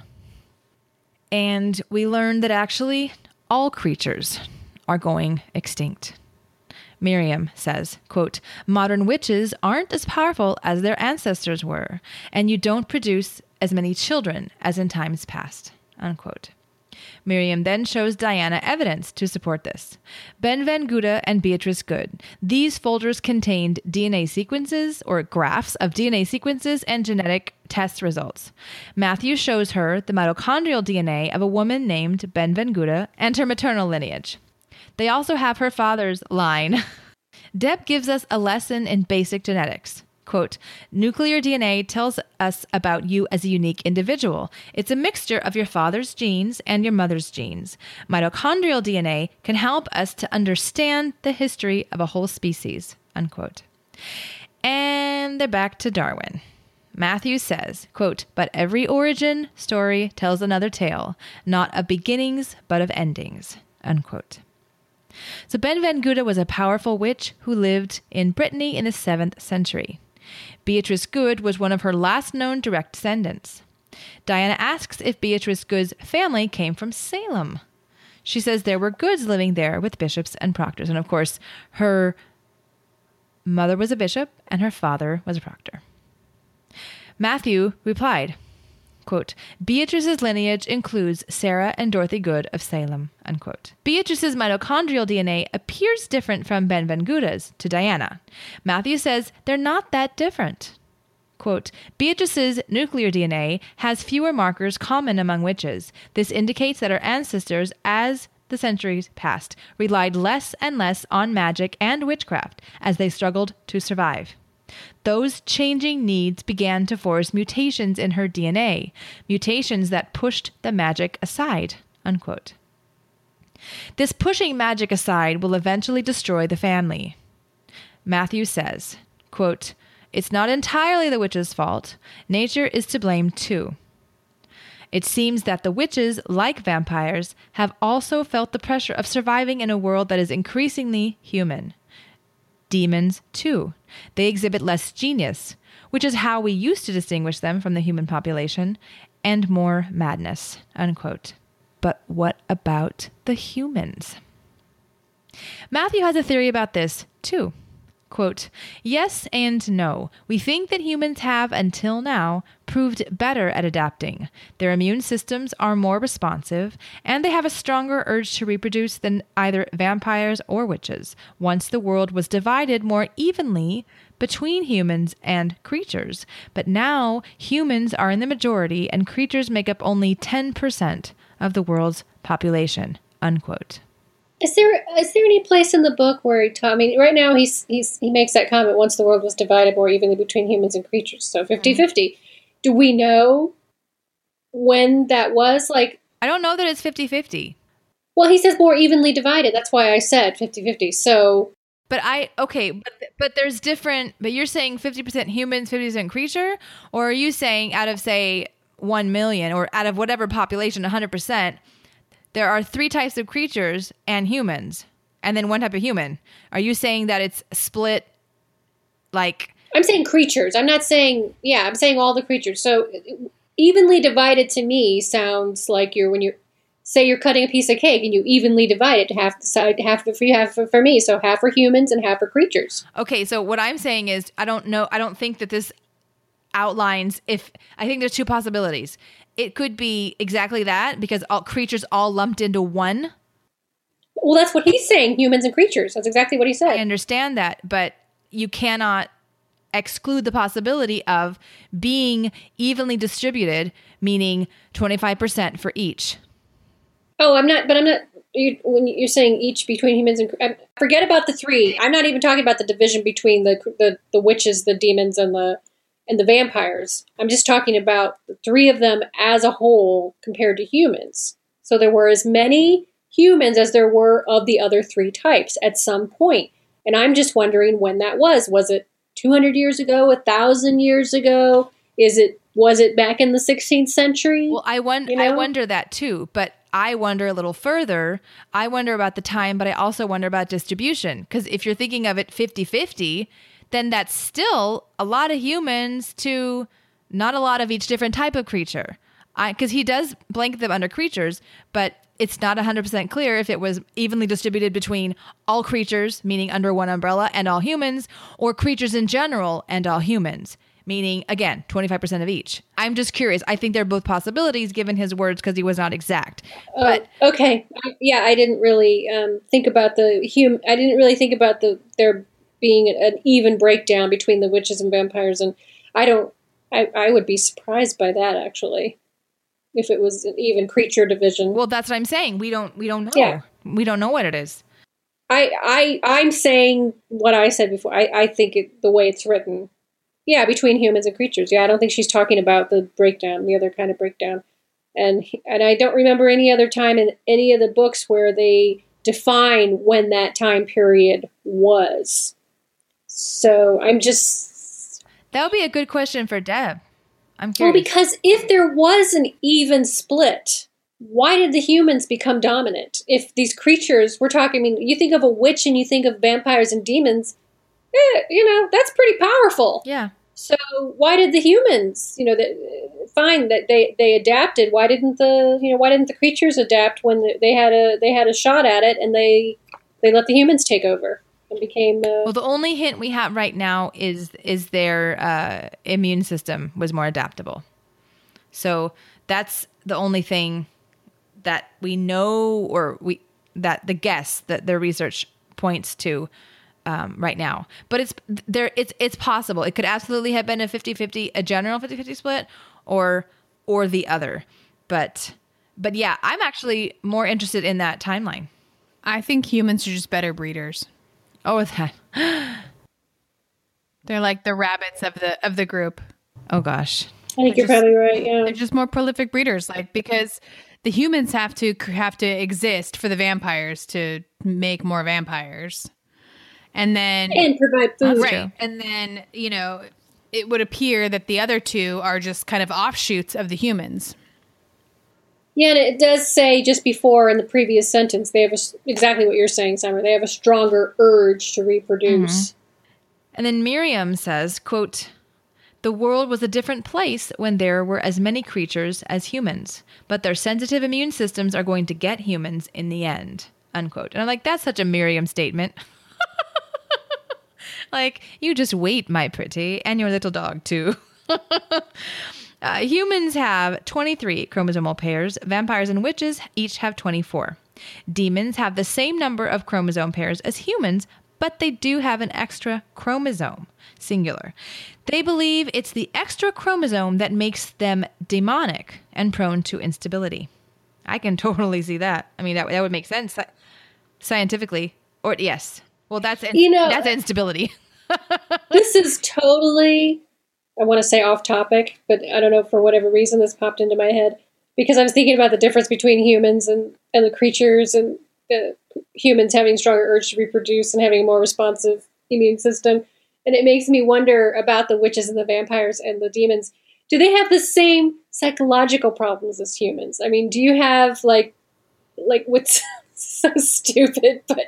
And we learned that actually all creatures are going extinct. Miriam says, quote, modern witches aren't as powerful as their ancestors were, and you don't produce as many children as in times past, unquote. Miriam then shows Diana evidence to support this. Ben Van Gouda and Beatrice Good. These folders contained DNA sequences or graphs of DNA sequences and genetic test results. Matthew shows her the mitochondrial DNA of a woman named Ben Van Gouda and her maternal lineage. They also have her father's line. Deb gives us a lesson in basic genetics. Quote, nuclear DNA tells us about you as a unique individual. It's a mixture of your father's genes and your mother's genes. Mitochondrial DNA can help us to understand the history of a whole species, unquote. And they're back to Darwin. Matthew says, quote, but every origin story tells another tale, not of beginnings, but of endings, unquote. So Ben Van Gouda was a powerful witch who lived in Brittany in the 7th century. Beatrice Good was one of her last known direct descendants. Diana asks if Beatrice Good's family came from Salem. She says there were Goods living there with bishops and proctors. And of course, her mother was a bishop and her father was a proctor. Matthew replied, quote, Beatrice's lineage includes Sarah and Dorothy Good of Salem, unquote. Beatrice's mitochondrial DNA appears different from Ben Van Gouda's to Diana. Matthew says they're not that different. Quote, Beatrice's nuclear DNA has fewer markers common among witches. This indicates that her ancestors, as the centuries passed, relied less and less on magic and witchcraft as they struggled to survive. Those changing needs began to force mutations in her DNA, mutations that pushed the magic aside, unquote. This pushing magic aside will eventually destroy the family. Matthew says, quote, it's not entirely the witch's fault. Nature is to blame too. It seems that the witches, like vampires, have also felt the pressure of surviving in a world that is increasingly human. Demons, too. They exhibit less genius, which is how we used to distinguish them from the human population, and more madness, unquote. But what about the humans? Matthew has a theory about this, too. Quote, yes and no. We think that humans have, until now, proved better at adapting. Their immune systems are more responsive, and they have a stronger urge to reproduce than either vampires or witches. Once the world was divided more evenly between humans and creatures. But now humans are in the majority and creatures make up only 10% of the world's population, unquote. Is there any place in the book where right now he makes that comment once the world was divided more evenly between humans and creatures, so 50-50. Do we know when that was? Like, I don't know that it's 50-50. Well, he says more evenly divided. That's why I said 50-50. So, but there's different. But you're saying 50% humans, 50% creature, or are you saying out of say 1 million or out of whatever population, 100%? There are 3 types of creatures and humans, and then 1 type of human. Are you saying that it's split like... I'm saying creatures. I'm not saying... Yeah, I'm saying all the creatures. So evenly divided to me sounds like when you say you're cutting a piece of cake and you evenly divide it, half the side, half for me. So half for humans and half for creatures. Okay, so what I'm saying is I don't think that this outlines I think there's 2 possibilities. It could be exactly that because all creatures all lumped into one. Well, that's what he's saying, humans and creatures. That's exactly what he said. I understand that, but you cannot exclude the possibility of being evenly distributed, meaning 25% for each. Oh, I'm not when you're saying each between humans and forget about the three. I'm not even talking about the division between the witches, the demons, and the vampires. I'm just talking about the three of them as a whole compared to humans. So there were as many humans as there were of the other three types at some point. And I'm just wondering when that was. Was it 200 years ago, 1,000 years ago? Was it back in the 16th century? Well, I wonder that too, but I wonder a little further. I wonder about the time, but I also wonder about distribution. Because if you're thinking of it 50-50, then that's still a lot of humans to not a lot of each different type of creature. Because he does blanket them under creatures, but it's not 100% clear if it was evenly distributed between all creatures, meaning under one umbrella, and all humans, or creatures in general and all humans, meaning, again, 25% of each. I'm just curious. I think they're both possibilities given his words because he was not exact. But okay. I didn't really think about I didn't really think about there being an even breakdown between the witches and vampires, and I would be surprised by that, actually, if it was an even creature division. Well, that's what I'm saying. We don't know. Yeah. We don't know what it is. I'm saying what I said before. I think the way it's written, yeah, between humans and creatures. Yeah, I don't think she's talking about the breakdown, the other kind of breakdown. And I don't remember any other time in any of the books where they define when that time period was. So I'm just... That would be a good question for Deb. I'm curious. Well, because if there was an even split, why did the humans become dominant? If these creatures, we're talking, I mean, you think of a witch and you think of vampires and demons, that's pretty powerful. Yeah. So why did the humans, fine that they adapted? Why didn't the creatures adapt when they had a shot at it and they let the humans take over and became? Well, the only hint we have right now is their immune system was more adaptable. So that's the only thing that we know, that the guess that their research points to. Right now, but it's possible. It could absolutely have been a 50-50, a general 50-50 split, or the other. But yeah, I'm actually more interested in that timeline. I think humans are just better breeders. Oh, that. They're like the rabbits of the group. Oh gosh. I think you're probably right. Yeah, they're just more prolific breeders, because the humans have to exist for the vampires to make more vampires. And provide food. Right. And then, it would appear that the other two are just kind of offshoots of the humans. Yeah, and it does say just before in the previous sentence, they have exactly what you're saying, Summer. They have a stronger urge to reproduce. Mm-hmm. And then Miriam says, quote, "The world was a different place when there were as many creatures as humans, but their sensitive immune systems are going to get humans in the end," unquote. And I'm like, that's such a Miriam statement. Like, you just wait, my pretty, and your little dog, too. Humans have 23 chromosomal pairs. Vampires and witches each have 24. Demons have the same number of chromosome pairs as humans, but they do have an extra chromosome, singular. They believe it's the extra chromosome that makes them demonic and prone to instability. I can totally see that. I mean, that would make sense scientifically. Or, yes. Well, that's instability. This is totally, I want to say off topic, but I don't know, for whatever reason this popped into my head, because I was thinking about the difference between humans and the creatures, and humans having a stronger urge to reproduce and having a more responsive immune system. And it makes me wonder about the witches and the vampires and the demons. Do they have the same psychological problems as humans? I mean, do you have like what's so stupid, but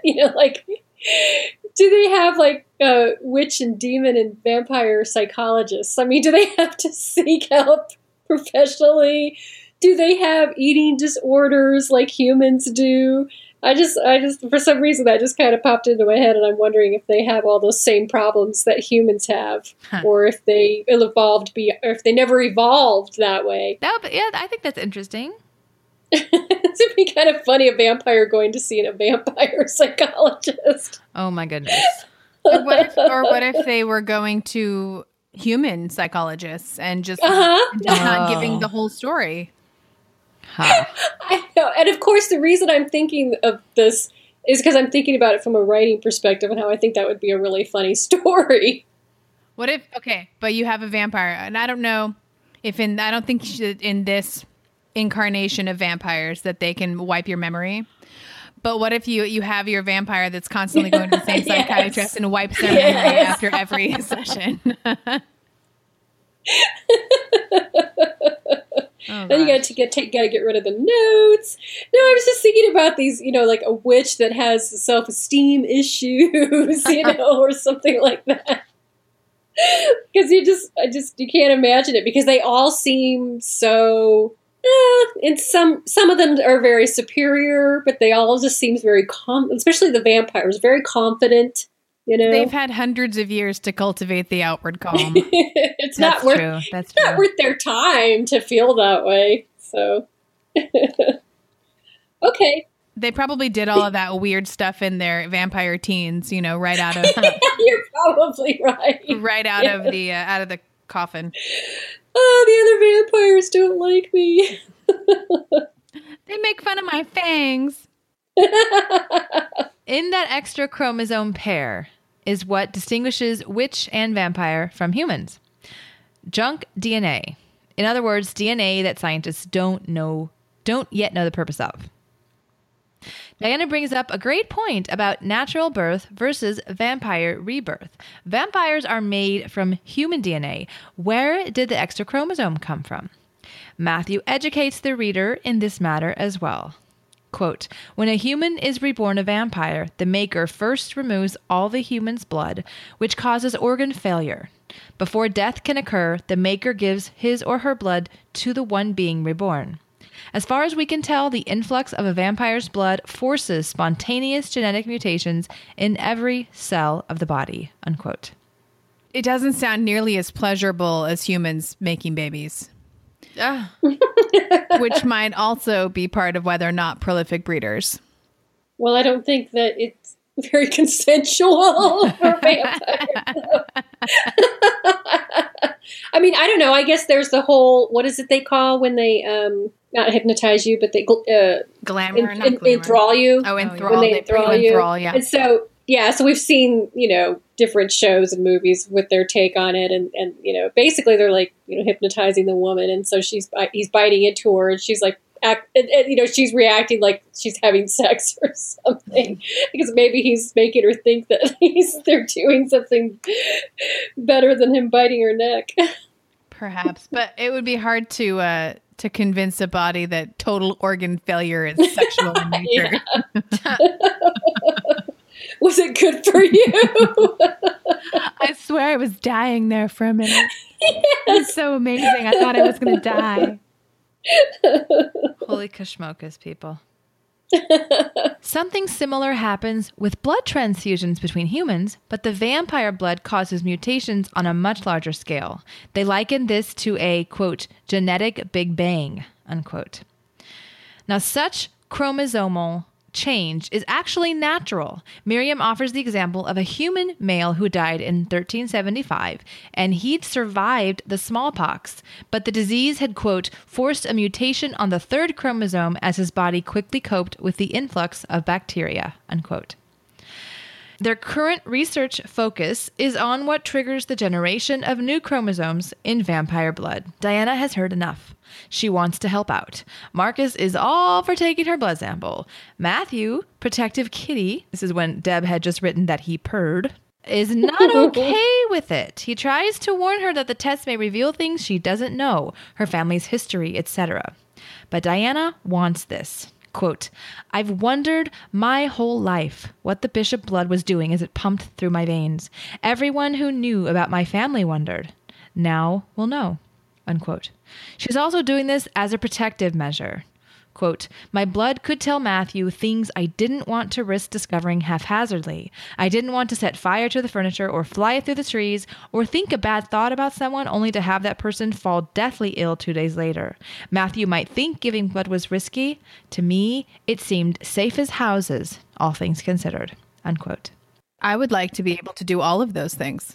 do they have witch and demon and vampire psychologists? I mean, do they have to seek help professionally? Do they have eating disorders like humans do? I just, for some reason, that just kind of popped into my head, and I'm wondering if they have all those same problems that humans have, or if they evolved, or if they never evolved that way. Yeah, I think that's interesting. It'd be kind of funny, a vampire going to see a vampire psychologist. Oh my goodness. Or what if they were going to human psychologists and just not giving the whole story? I No, and of course, the reason I'm thinking of this is because I'm thinking about it from a writing perspective and how I think that would be a really funny story. What if, okay, but you have a vampire, and I don't know if I don't think in this incarnation of vampires that they can wipe your memory. But what if you have your vampire that's constantly going to the same psychiatrist and wipes their memory after every session? Then you got to get rid of the notes. No, I was just thinking about these, like a witch that has self-esteem issues, or something like that. Because you can't imagine it, because they all seem so. And some of them are very superior, but they all just seem very especially the vampires, very confident. They've had hundreds of years to cultivate the outward calm. It's not worth their time to feel that way. So, okay. They probably did all of that weird stuff in their vampire teens, right out of. You're probably right. Right out of the coffin. Oh, the other vampires don't like me. They make fun of my fangs. In that extra chromosome pair is what distinguishes witch and vampire from humans. Junk DNA. In other words, DNA that scientists don't yet know the purpose of. Diana brings up a great point about natural birth versus vampire rebirth. Vampires are made from human DNA. Where did the extra chromosome come from? Matthew educates the reader in this matter as well. Quote, when a human is reborn a vampire, the maker first removes all the human's blood, which causes organ failure. Before death can occur, the maker gives his or her blood to the one being reborn. As far as we can tell, the influx of a vampire's blood forces spontaneous genetic mutations in every cell of the body, unquote. It doesn't sound nearly as pleasurable as humans making babies. Which might also be part of why they're not prolific breeders. Well, I don't think that it's very consensual for vampires. I mean, I don't know. I guess there's the whole, what is it they call when they not hypnotize you, but they glamour, enthrall you. Oh, enthrall. When they enthrall you. Yeah. And so, so we've seen, different shows and movies with their take on it. And basically they're like, hypnotizing the woman. And so he's biting into her and she's like, she's reacting like she's having sex or something, because maybe he's making her think that they're doing something better than him biting her neck. Perhaps, but it would be hard to convince a body that total organ failure is sexual in nature. Was it good for you? I swear I was dying there for a minute. Yes. It was so amazing. I thought I was going to die. Holy kashmokas, people. Something similar happens with blood transfusions between humans, but the vampire blood causes mutations on a much larger scale. They liken this to a, quote, genetic Big Bang, unquote. Now, such chromosomal change is actually natural. Miriam offers the example of a human male who died in 1375, and he'd survived the smallpox, but the disease had, quote, forced a mutation on the third chromosome as his body quickly coped with the influx of bacteria, unquote. Their current research focus is on what triggers the generation of new chromosomes in vampire blood. Diana has heard enough. She wants to help out. Marcus is all for taking her blood sample. Matthew, protective kitty, this is when Deb had just written that he purred, is not okay with it. He tries to warn her that the test may reveal things she doesn't know, her family's history, etc. But Diana wants this. Quote, I've wondered my whole life what the bishop blood was doing as it pumped through my veins. Everyone who knew about my family wondered. Now will know, unquote. She's also doing this as a protective measure. Quote, my blood could tell Matthew things I didn't want to risk discovering haphazardly. I didn't want to set fire to the furniture or fly through the trees or think a bad thought about someone only to have that person fall deathly ill 2 days later. Matthew might think giving blood was risky. To me, it seemed safe as houses, all things considered, unquote. I would like to be able to do all of those things.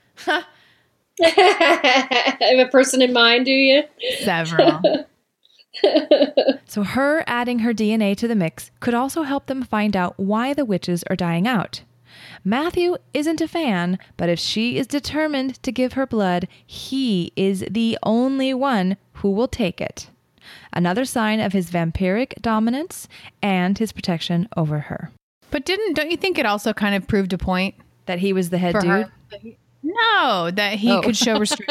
I have a person in mind, do you? Several. So her adding her DNA to the mix could also help them find out why the witches are dying out. Matthew isn't a fan, but if she is determined to give her blood, he is the only one who will take it. Another sign of his vampiric dominance and his protection over her. But don't you think it also kind of proved a point That he was the head for dude? her? No, that he could show restraint.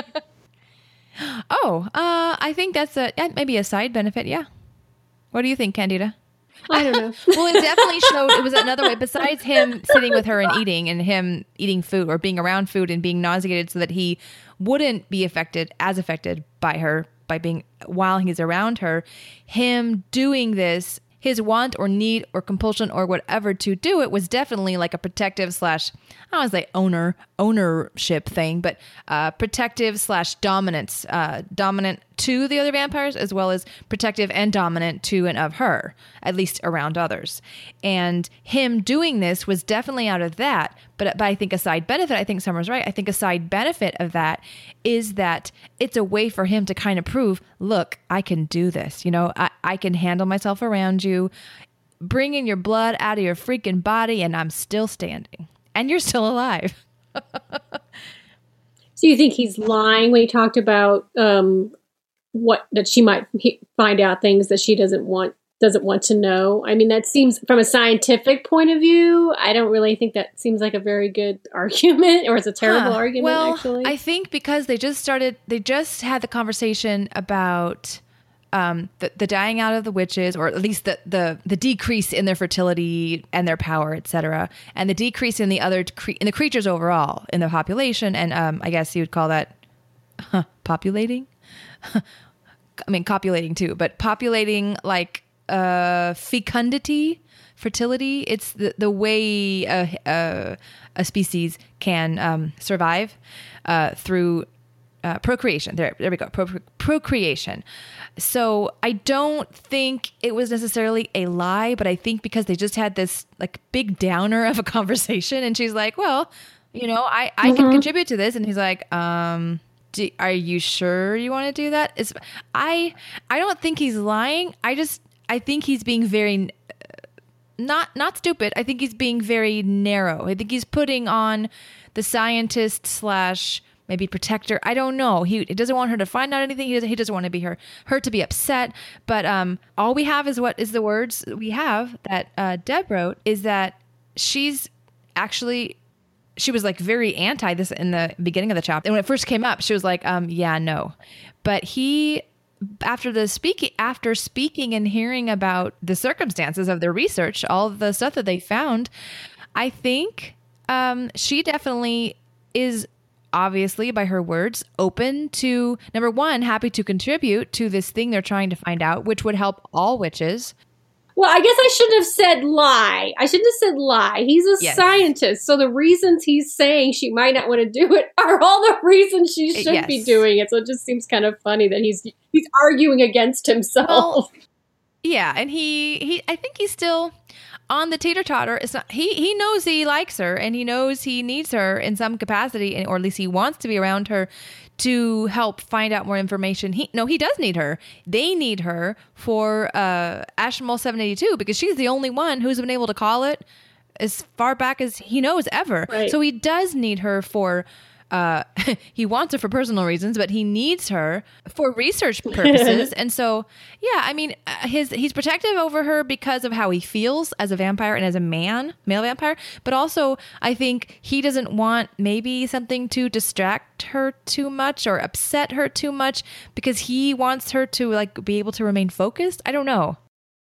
I think that's maybe a side benefit, yeah. What do you think, Candida? I don't know. Well, it definitely showed it was another way besides him sitting with her and him eating food or being around food and being nauseated so that he wouldn't be affected by her by being while he's around her. Him doing this, his want or need or compulsion or whatever to do it was definitely like a protective / I don't want to say ownership thing, but protective / dominance, dominant to the other vampires as well as protective and dominant to and of her, at least around others. And him doing this was definitely out of that. But I think a side benefit, I think Summer's right. I think a side benefit of that is that it's a way for him to kind of prove, look, I can do this. You know, I can handle myself around you, bringing your blood out of your freaking body, and I'm still standing. And you're still alive. So you think he's lying when he talked about that she might find out things that she doesn't want to know? I mean, that seems, from a scientific point of view, I don't really think that seems like a very good argument, or it's a terrible argument, well, actually. I think because they just had the conversation about the dying out of the witches, or at least the decrease in their fertility and their power, etc., and the decrease in the other in the creatures overall in the population, and I guess you would call that populating. I mean, copulating too, but populating like fecundity, fertility. It's the way a species can survive through procreation. There we go. Procreation. So I don't think it was necessarily a lie, but I think because they just had this like big downer of a conversation, and she's like, well, you know, I can contribute to this. And he's like, are you sure you want to do that? I don't think he's lying. I think he's being very, not stupid. I think he's being very narrow. I think he's putting on the scientist / maybe protector. I don't know. He doesn't want her to find out anything. He doesn't want to be her to be upset. But all we have is what is the words we have that Deb wrote, is that she was like very anti this in the beginning of the chapter. And when it first came up, she was like, yeah, no. But after speaking and hearing about the circumstances of their research, all the stuff that they found, I think she definitely is, obviously by her words, open to, number one, happy to contribute to this thing they're trying to find out, which would help all witches. Well, I guess I shouldn't have said lie. I should have said lie. He's a scientist. So the reasons he's saying she might not want to do it are all the reasons she should be doing it. So it just seems kind of funny that he's arguing against himself. Well, yeah. And I think he's still on the teeter-totter. He knows he likes her, and he knows he needs her in some capacity, or at least he wants to be around her to help find out more information. He does need her. They need her for Ashmole 782 because she's the only one who's been able to call it as far back as he knows ever. Right. So he does need her for he wants her for personal reasons, but he needs her for research purposes. And so, yeah, I mean, he's protective over her because of how he feels as a vampire and as a male vampire. But also, I think he doesn't want maybe something to distract her too much or upset her too much because he wants her to like be able to remain focused. I don't know.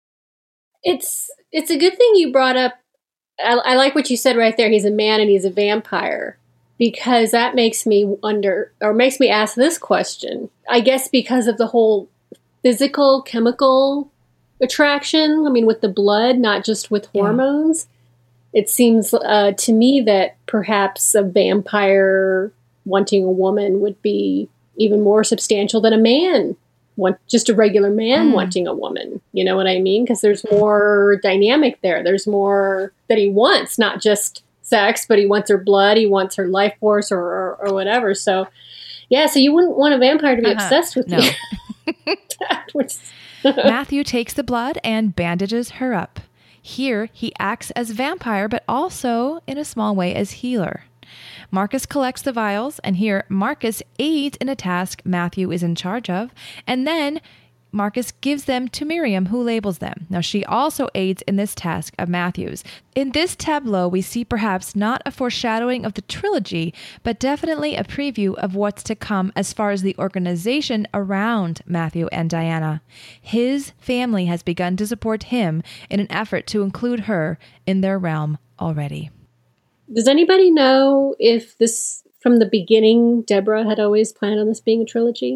It's a good thing you brought up. I like what you said right there. He's a man and he's a vampire. Because that makes me wonder, or makes me ask this question. I guess because of the whole physical, chemical attraction. I mean, with the blood, not just with hormones. It seems to me that perhaps a vampire wanting a woman would be even more substantial than a man, just a regular man wanting a woman. You know what I mean? Because there's more dynamic there. There's more that he wants, not just sex, but he wants her blood, he wants her life force or whatever. So yeah, so you wouldn't want a vampire to be obsessed with you. Matthew takes the blood and bandages her up. Here, he acts as vampire, but also, in a small way, as healer. Marcus collects the vials, and here, Marcus aids in a task Matthew is in charge of, and then Marcus gives them to Miriam, who labels them. Now, she also aids in this task of Matthew's. In this tableau, we see perhaps not a foreshadowing of the trilogy, but definitely a preview of what's to come as far as the organization around Matthew and Diana. His family has begun to support him in an effort to include her in their realm already. Does anybody know if this, from the beginning, Deborah had always planned on this being a trilogy?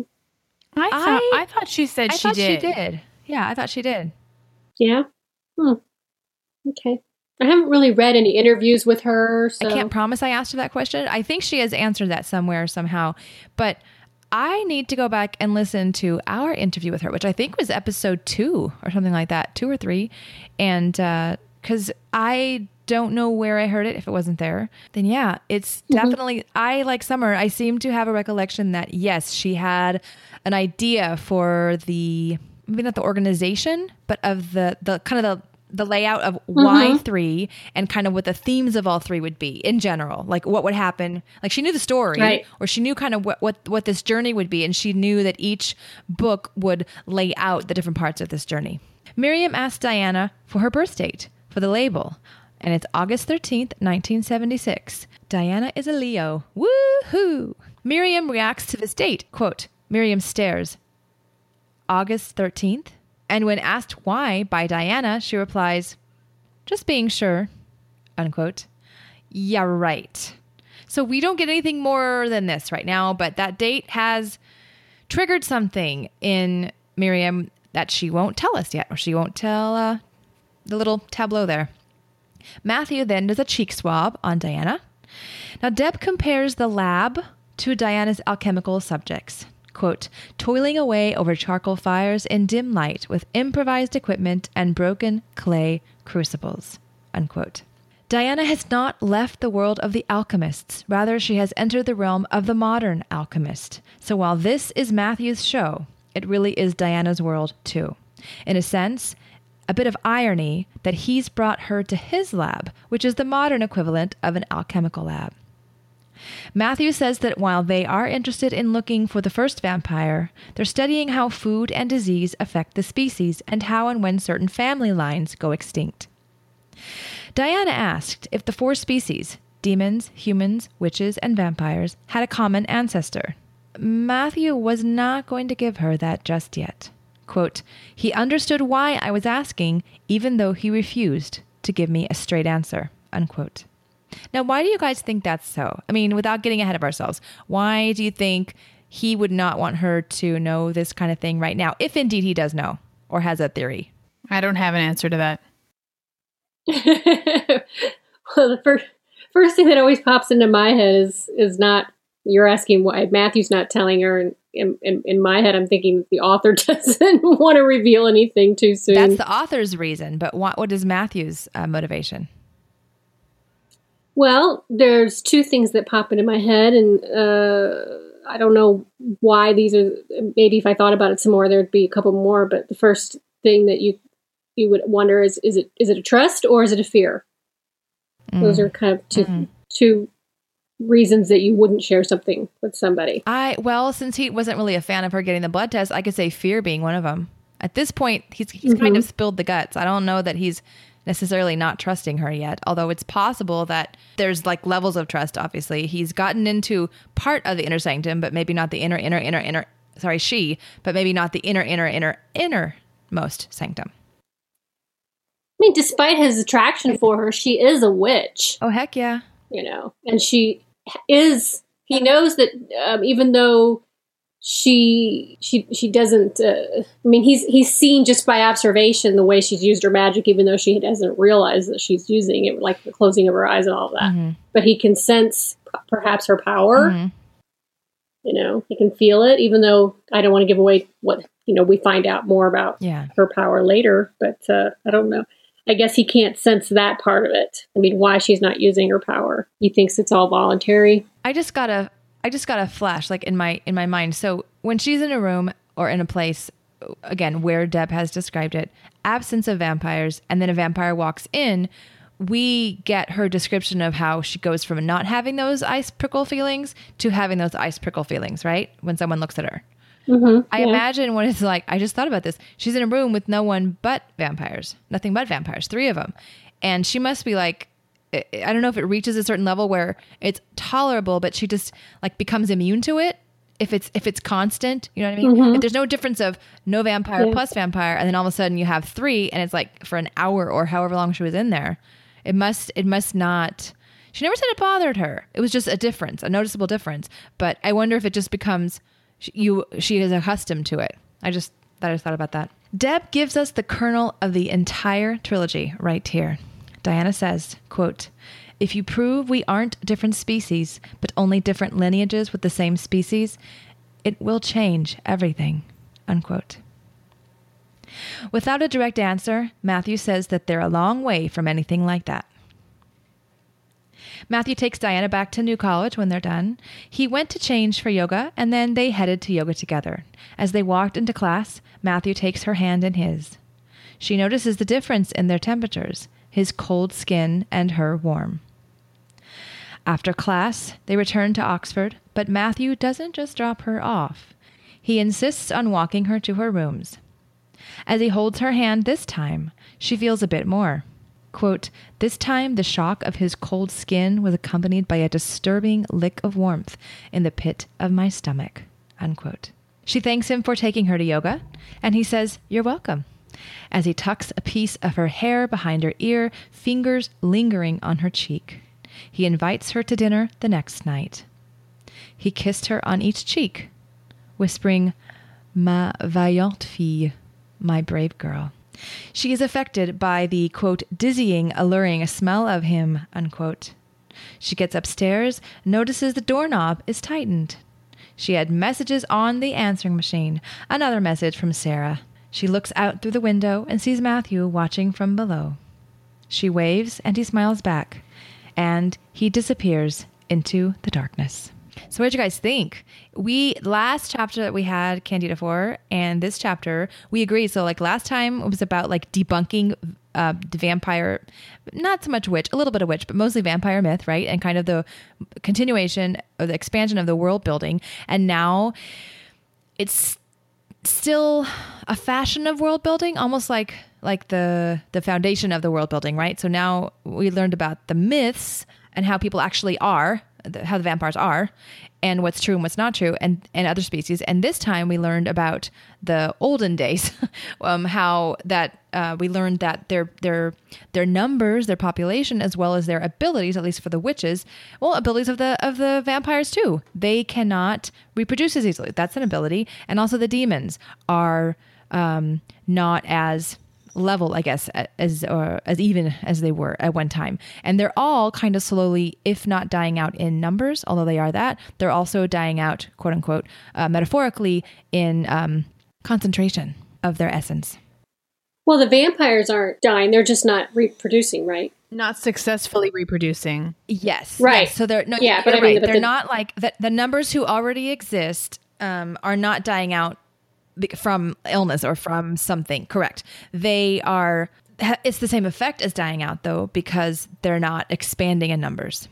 I thought she said she did. She did. Yeah, I thought she did. Yeah? Okay. I haven't really read any interviews with her, so... I can't promise I asked her that question. I think she has answered that somewhere, somehow. But I need to go back and listen to our interview with her, which I think was episode 2 or something like that, 2 or 3. And because I don't know where I heard it, if it wasn't there, then yeah, it's definitely, I, like Summer, I seem to have a recollection that yes, she had an idea for the, maybe not the organization, but of the kind of the layout of why 3 and kind of what the themes of all 3 would be in general, like what would happen. Like she knew the story, right, or she knew kind of what this journey would be, and she knew that each book would lay out the different parts of this journey. Miriam asked Diana for her birth date for the label, and it's August 13th, 1976. Diana is a Leo. Woohoo! Miriam reacts to this date. Quote, Miriam stares. August 13th? And when asked why by Diana, she replies, just being sure, unquote. Yeah, right. So we don't get anything more than this right now, but that date has triggered something in Miriam that she won't tell us yet, or she won't tell the little tableau there. Matthew then does a cheek swab on Diana. Now, Deb compares the lab to Diana's alchemical subjects. Quote, toiling away over charcoal fires in dim light with improvised equipment and broken clay crucibles, unquote. Diana has not left the world of the alchemists. Rather, she has entered the realm of the modern alchemist. So while this is Matthew's show, it really is Diana's world too. In a sense, a bit of irony that he's brought her to his lab, which is the modern equivalent of an alchemical lab. Matthew says that while they are interested in looking for the first vampire, they're studying how food and disease affect the species and how and when certain family lines go extinct. Diana asked if the 4 species, demons, humans, witches, and vampires, had a common ancestor. Matthew was not going to give her that just yet. Quote, he understood why I was asking, even though he refused to give me a straight answer, unquote. Now, why do you guys think that's so? I mean, without getting ahead of ourselves, why do you think he would not want her to know this kind of thing right now, if indeed he does know or has a theory? I don't have an answer to that. Well, the first thing that always pops into my head is not, you're asking why Matthew's not telling her, and in my head, I'm thinking the author doesn't want to reveal anything too soon. That's the author's reason, but what is Matthew's motivation? Well, there's 2 things that pop into my head, and I don't know why these are. Maybe if I thought about it some more, there'd be a couple more. But the first thing that you would wonder is it a trust or is it a fear? Those are kind of two reasons that you wouldn't share something with somebody. Well, since he wasn't really a fan of her getting the blood test, I could say fear being one of them. At this point, he's kind of spilled the guts. I don't know that he's necessarily not trusting her yet, although it's possible that there's like levels of trust, obviously. He's gotten into part of the inner sanctum, but maybe not the but maybe not the innermost sanctum. I mean, despite his attraction for her, she is a witch. Oh, heck yeah. You know, and he knows that even though she doesn't, I mean, he's seen just by observation the way she's used her magic, even though she doesn't realize that she's using it, like the closing of her eyes and all of that. But he can sense perhaps her power. You know, he can feel it, even though I don't want to give away what, we find out more about her power later, but I don't know. I guess he can't sense that part of it. I mean, why she's not using her power. He thinks it's all voluntary. I just got a flash, like in my mind. So when she's in a room or in a place again, where Deb has described it, absence of vampires, and then a vampire walks in, we get her description of how she goes from not having those ice prickle feelings to having those ice prickle feelings, right? When someone looks at her. I imagine what it's like. I just thought about this. She's in a room with no one but vampires, nothing but vampires, 3 of them. And she must be like, I don't know if it reaches a certain level where it's tolerable, but she just like becomes immune to it. If it's constant, you know what I mean? If there's no difference of no vampire plus vampire, and then all of a sudden you have 3 and it's like for an hour or however long she was in there, it must not, she never said it bothered her. It was just a difference, a noticeable difference. But I wonder if it just becomes, she is accustomed to it. I just thought about that. Deb gives us the kernel of the entire trilogy right here. Diana says, quote, "If you prove we aren't different species, but only different lineages with the same species, it will change everything," unquote. Without a direct answer, Matthew says that they're a long way from anything like that. Matthew takes Diana back to New College when they're done. He went to change for yoga, and then they headed to yoga together. As they walked into class, Matthew takes her hand in his. She notices the difference in their temperatures, his cold skin and her warm. After class, they return to Oxford, but Matthew doesn't just drop her off. He insists on walking her to her rooms. As he holds her hand this time, she feels a bit more. Quote, "This time the shock of his cold skin was accompanied by a disturbing lick of warmth in the pit of my stomach," unquote. She thanks him for taking her to yoga, and he says, "You're welcome," as he tucks a piece of her hair behind her ear, fingers lingering on her cheek. He invites her to dinner the next night. He kissed her on each cheek, whispering, "Ma vaillante fille," my brave girl. She is affected by the, quote, "dizzying, alluring smell of him," unquote. She gets upstairs, notices the doorknob is tightened. She had messages on the answering machine, another message from Sarah. She looks out through the window and sees Matthew watching from below. She waves and he smiles back, and he disappears into the darkness. So what did you guys think? Last chapter that we had Candida for, and this chapter, we agreed. So like last time it was about like debunking the vampire, not so much witch, a little bit of witch, but mostly vampire myth, right? And kind of the continuation or the expansion of the world building. And now it's still a fashion of world building, almost like the foundation of the world building, right? So now we learned about the myths and how people actually are, how the vampires are, and what's true and what's not true, and other species. And this time we learned about the olden days, how that we learned that their numbers, their population, as well as their abilities, at least for the witches, well, abilities of the vampires too. They cannot reproduce as easily. That's an ability. And also the demons are not as level, I guess, as even as they were at one time. And they're all kind of slowly, if not dying out in numbers, although they are that, they're also dying out, quote unquote, metaphorically in concentration of their essence. Well, the vampires aren't dying. They're just not reproducing, right? Not successfully reproducing. Yes. Right. Yes. So they're, no, yeah, but right. I mean, they're not like the numbers who already exist are not dying out from illness or from something. Correct. They are, it's the same effect as dying out though, because they're not expanding in numbers.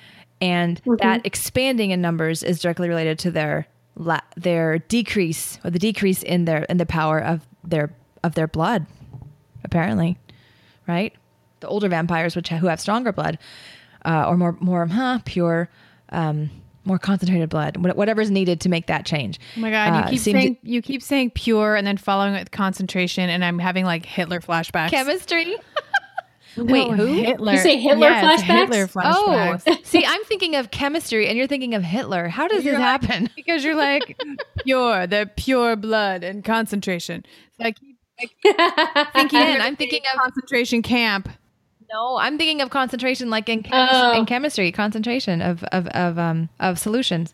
And that expanding in numbers is directly related to their decrease, or the decrease in the power of their blood, apparently. Right? The older vampires, who have stronger blood, or more pure, more concentrated blood, whatever's needed to make that change. Oh my God, you keep saying pure and then following it with concentration, and I'm having like Hitler flashbacks. Chemistry? No, Wait, who? Hitler. You say Hitler flashbacks? Hitler flashbacks. Oh, see, I'm thinking of chemistry and you're thinking of Hitler. How does this happen? Because you're like the pure blood and concentration. So I keep I'm thinking of concentration camp. No, I'm thinking of concentration like in chemistry, concentration of solutions.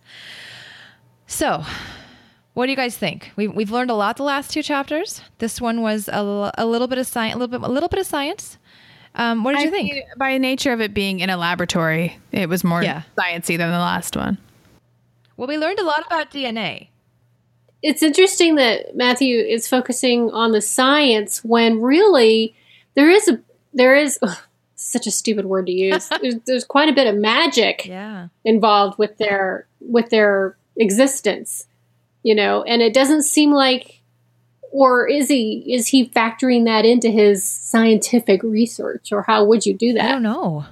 So, what do you guys think? We've learned a lot the last 2 chapters. This one was a little bit of science, a little bit of science. What did you think? By nature of it being in a laboratory, it was more sciencey than the last one. Well, we learned a lot about DNA. it's interesting that Matthew is focusing on the science when really there is such a stupid word to use. There's quite a bit of magic involved with their existence, and it doesn't seem like, or is he factoring that into his scientific research, or how would you do that? I don't know.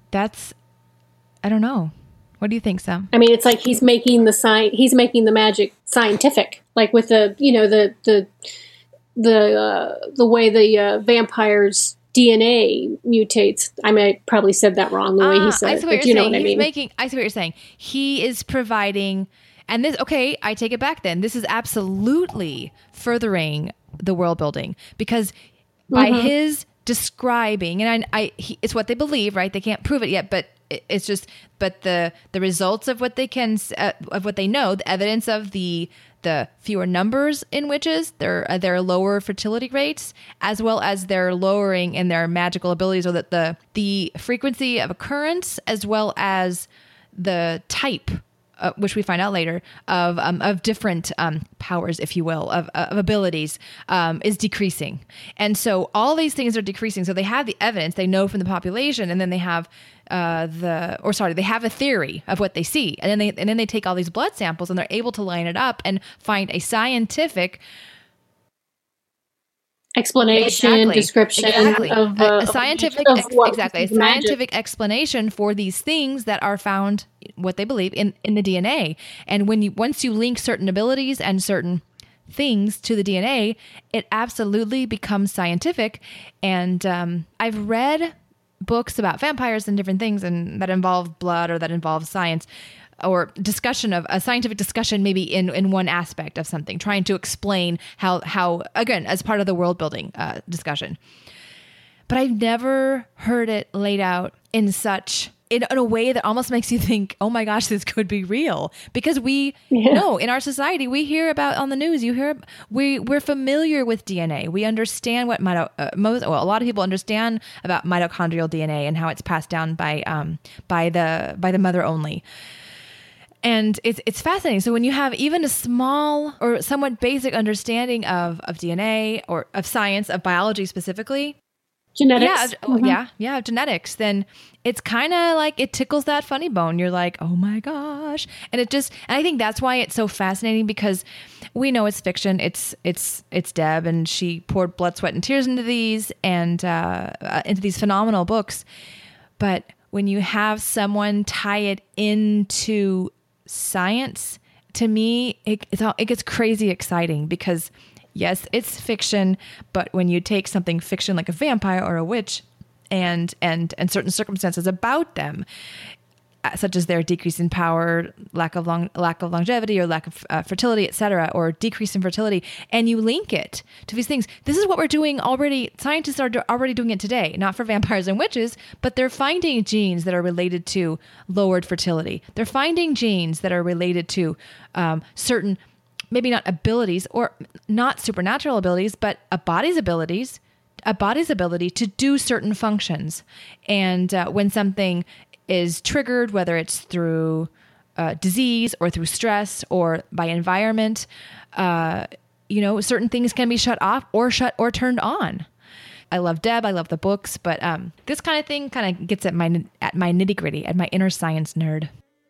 I don't know. What do you think, Sam? I mean, it's like he's making the magic scientific, like with the way the vampire's DNA mutates. I might probably said that wrong the way he said it, but you know what I mean. I see what you're saying. He is providing, and this, okay, I take it back then. This is absolutely furthering the world building, because by his describing, and it's what they believe, right? They can't prove it yet, but it's just, but the results of what they can, of what they know, the evidence of the fewer numbers in witches, their lower fertility rates, as well as their lowering in their magical abilities, or that the frequency of occurrence, as well as the type, which we find out later, of different powers, if you will, of abilities, is decreasing. And so all these things are decreasing. So they have the evidence, they know from the population, and then they have they have a theory of what they see. And then they take all these blood samples and they're able to line it up and find a scientific explanation, description of a scientific a scientific explanation for these things that are found, what they believe in the DNA. And once you link certain abilities and certain things to the DNA, it absolutely becomes scientific. And I've read books about vampires and different things, and that involve blood or that involve science, or discussion of a scientific discussion, maybe in one aspect of something, trying to explain how again, as part of the world building discussion. But I've never heard it laid out in a way that almost makes you think, oh my gosh, this could be real. Because we know in our society, we hear about on the news, we're familiar with DNA. We understand what a lot of people understand about mitochondrial DNA and how it's passed down by the mother only. And it's fascinating. So when you have even a small or somewhat basic understanding of DNA or of science, of biology specifically, genetics, genetics, then it's kind of like it tickles that funny bone. You're like, oh my gosh. And I think that's why it's so fascinating, because we know it's fiction. It's Deb, and she poured blood, sweat, and tears into these into these phenomenal books. But when you have someone tie it into science, to me, it gets crazy exciting, because yes, it's fiction, but when you take something fiction like a vampire or a witch and certain circumstances about them, such as their decrease in power, lack of longevity, or lack of fertility, etc., or decrease in fertility, and you link it to these things. This is what we're doing already. Scientists are already doing it today, not for vampires and witches, but they're finding genes that are related to lowered fertility. They're finding genes that are related to certain, maybe not abilities or not supernatural abilities, but a body's ability to do certain functions. And when something is triggered, whether it's through disease or through stress or by environment, certain things can be shut off or turned on. I love Deb. I love the books, but this kind of thing kind of gets at my nitty gritty, at my inner science nerd.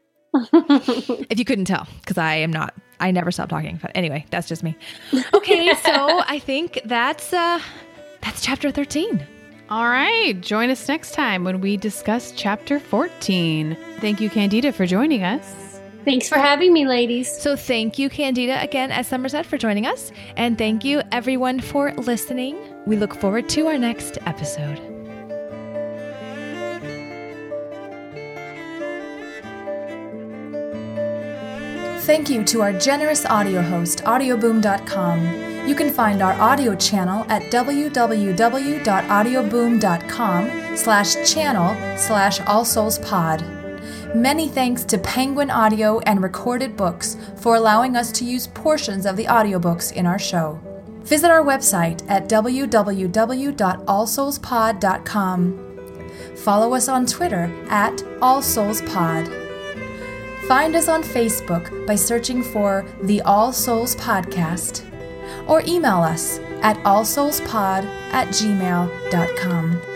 If you couldn't tell, because I never stop talking. But anyway, that's just me. Okay, so I think that's chapter 13. All right. Join us next time when we discuss chapter 14. Thank you, Candida, for joining us. Thanks for having me, ladies. So thank you, Candida, again, as Summer said, for joining us. And thank you, everyone, for listening. We look forward to our next episode. Thank you to our generous audio host, audioboom.com. You can find our audio channel at www.audioboom.com/channel/allsoulspod. Many thanks to Penguin Audio and Recorded Books for allowing us to use portions of the audiobooks in our show. Visit our website at www.allsoulspod.com. Follow us on Twitter at allsoulspod. Find us on Facebook by searching for the All Souls Podcast, or email us at allsoulspod@gmail.com.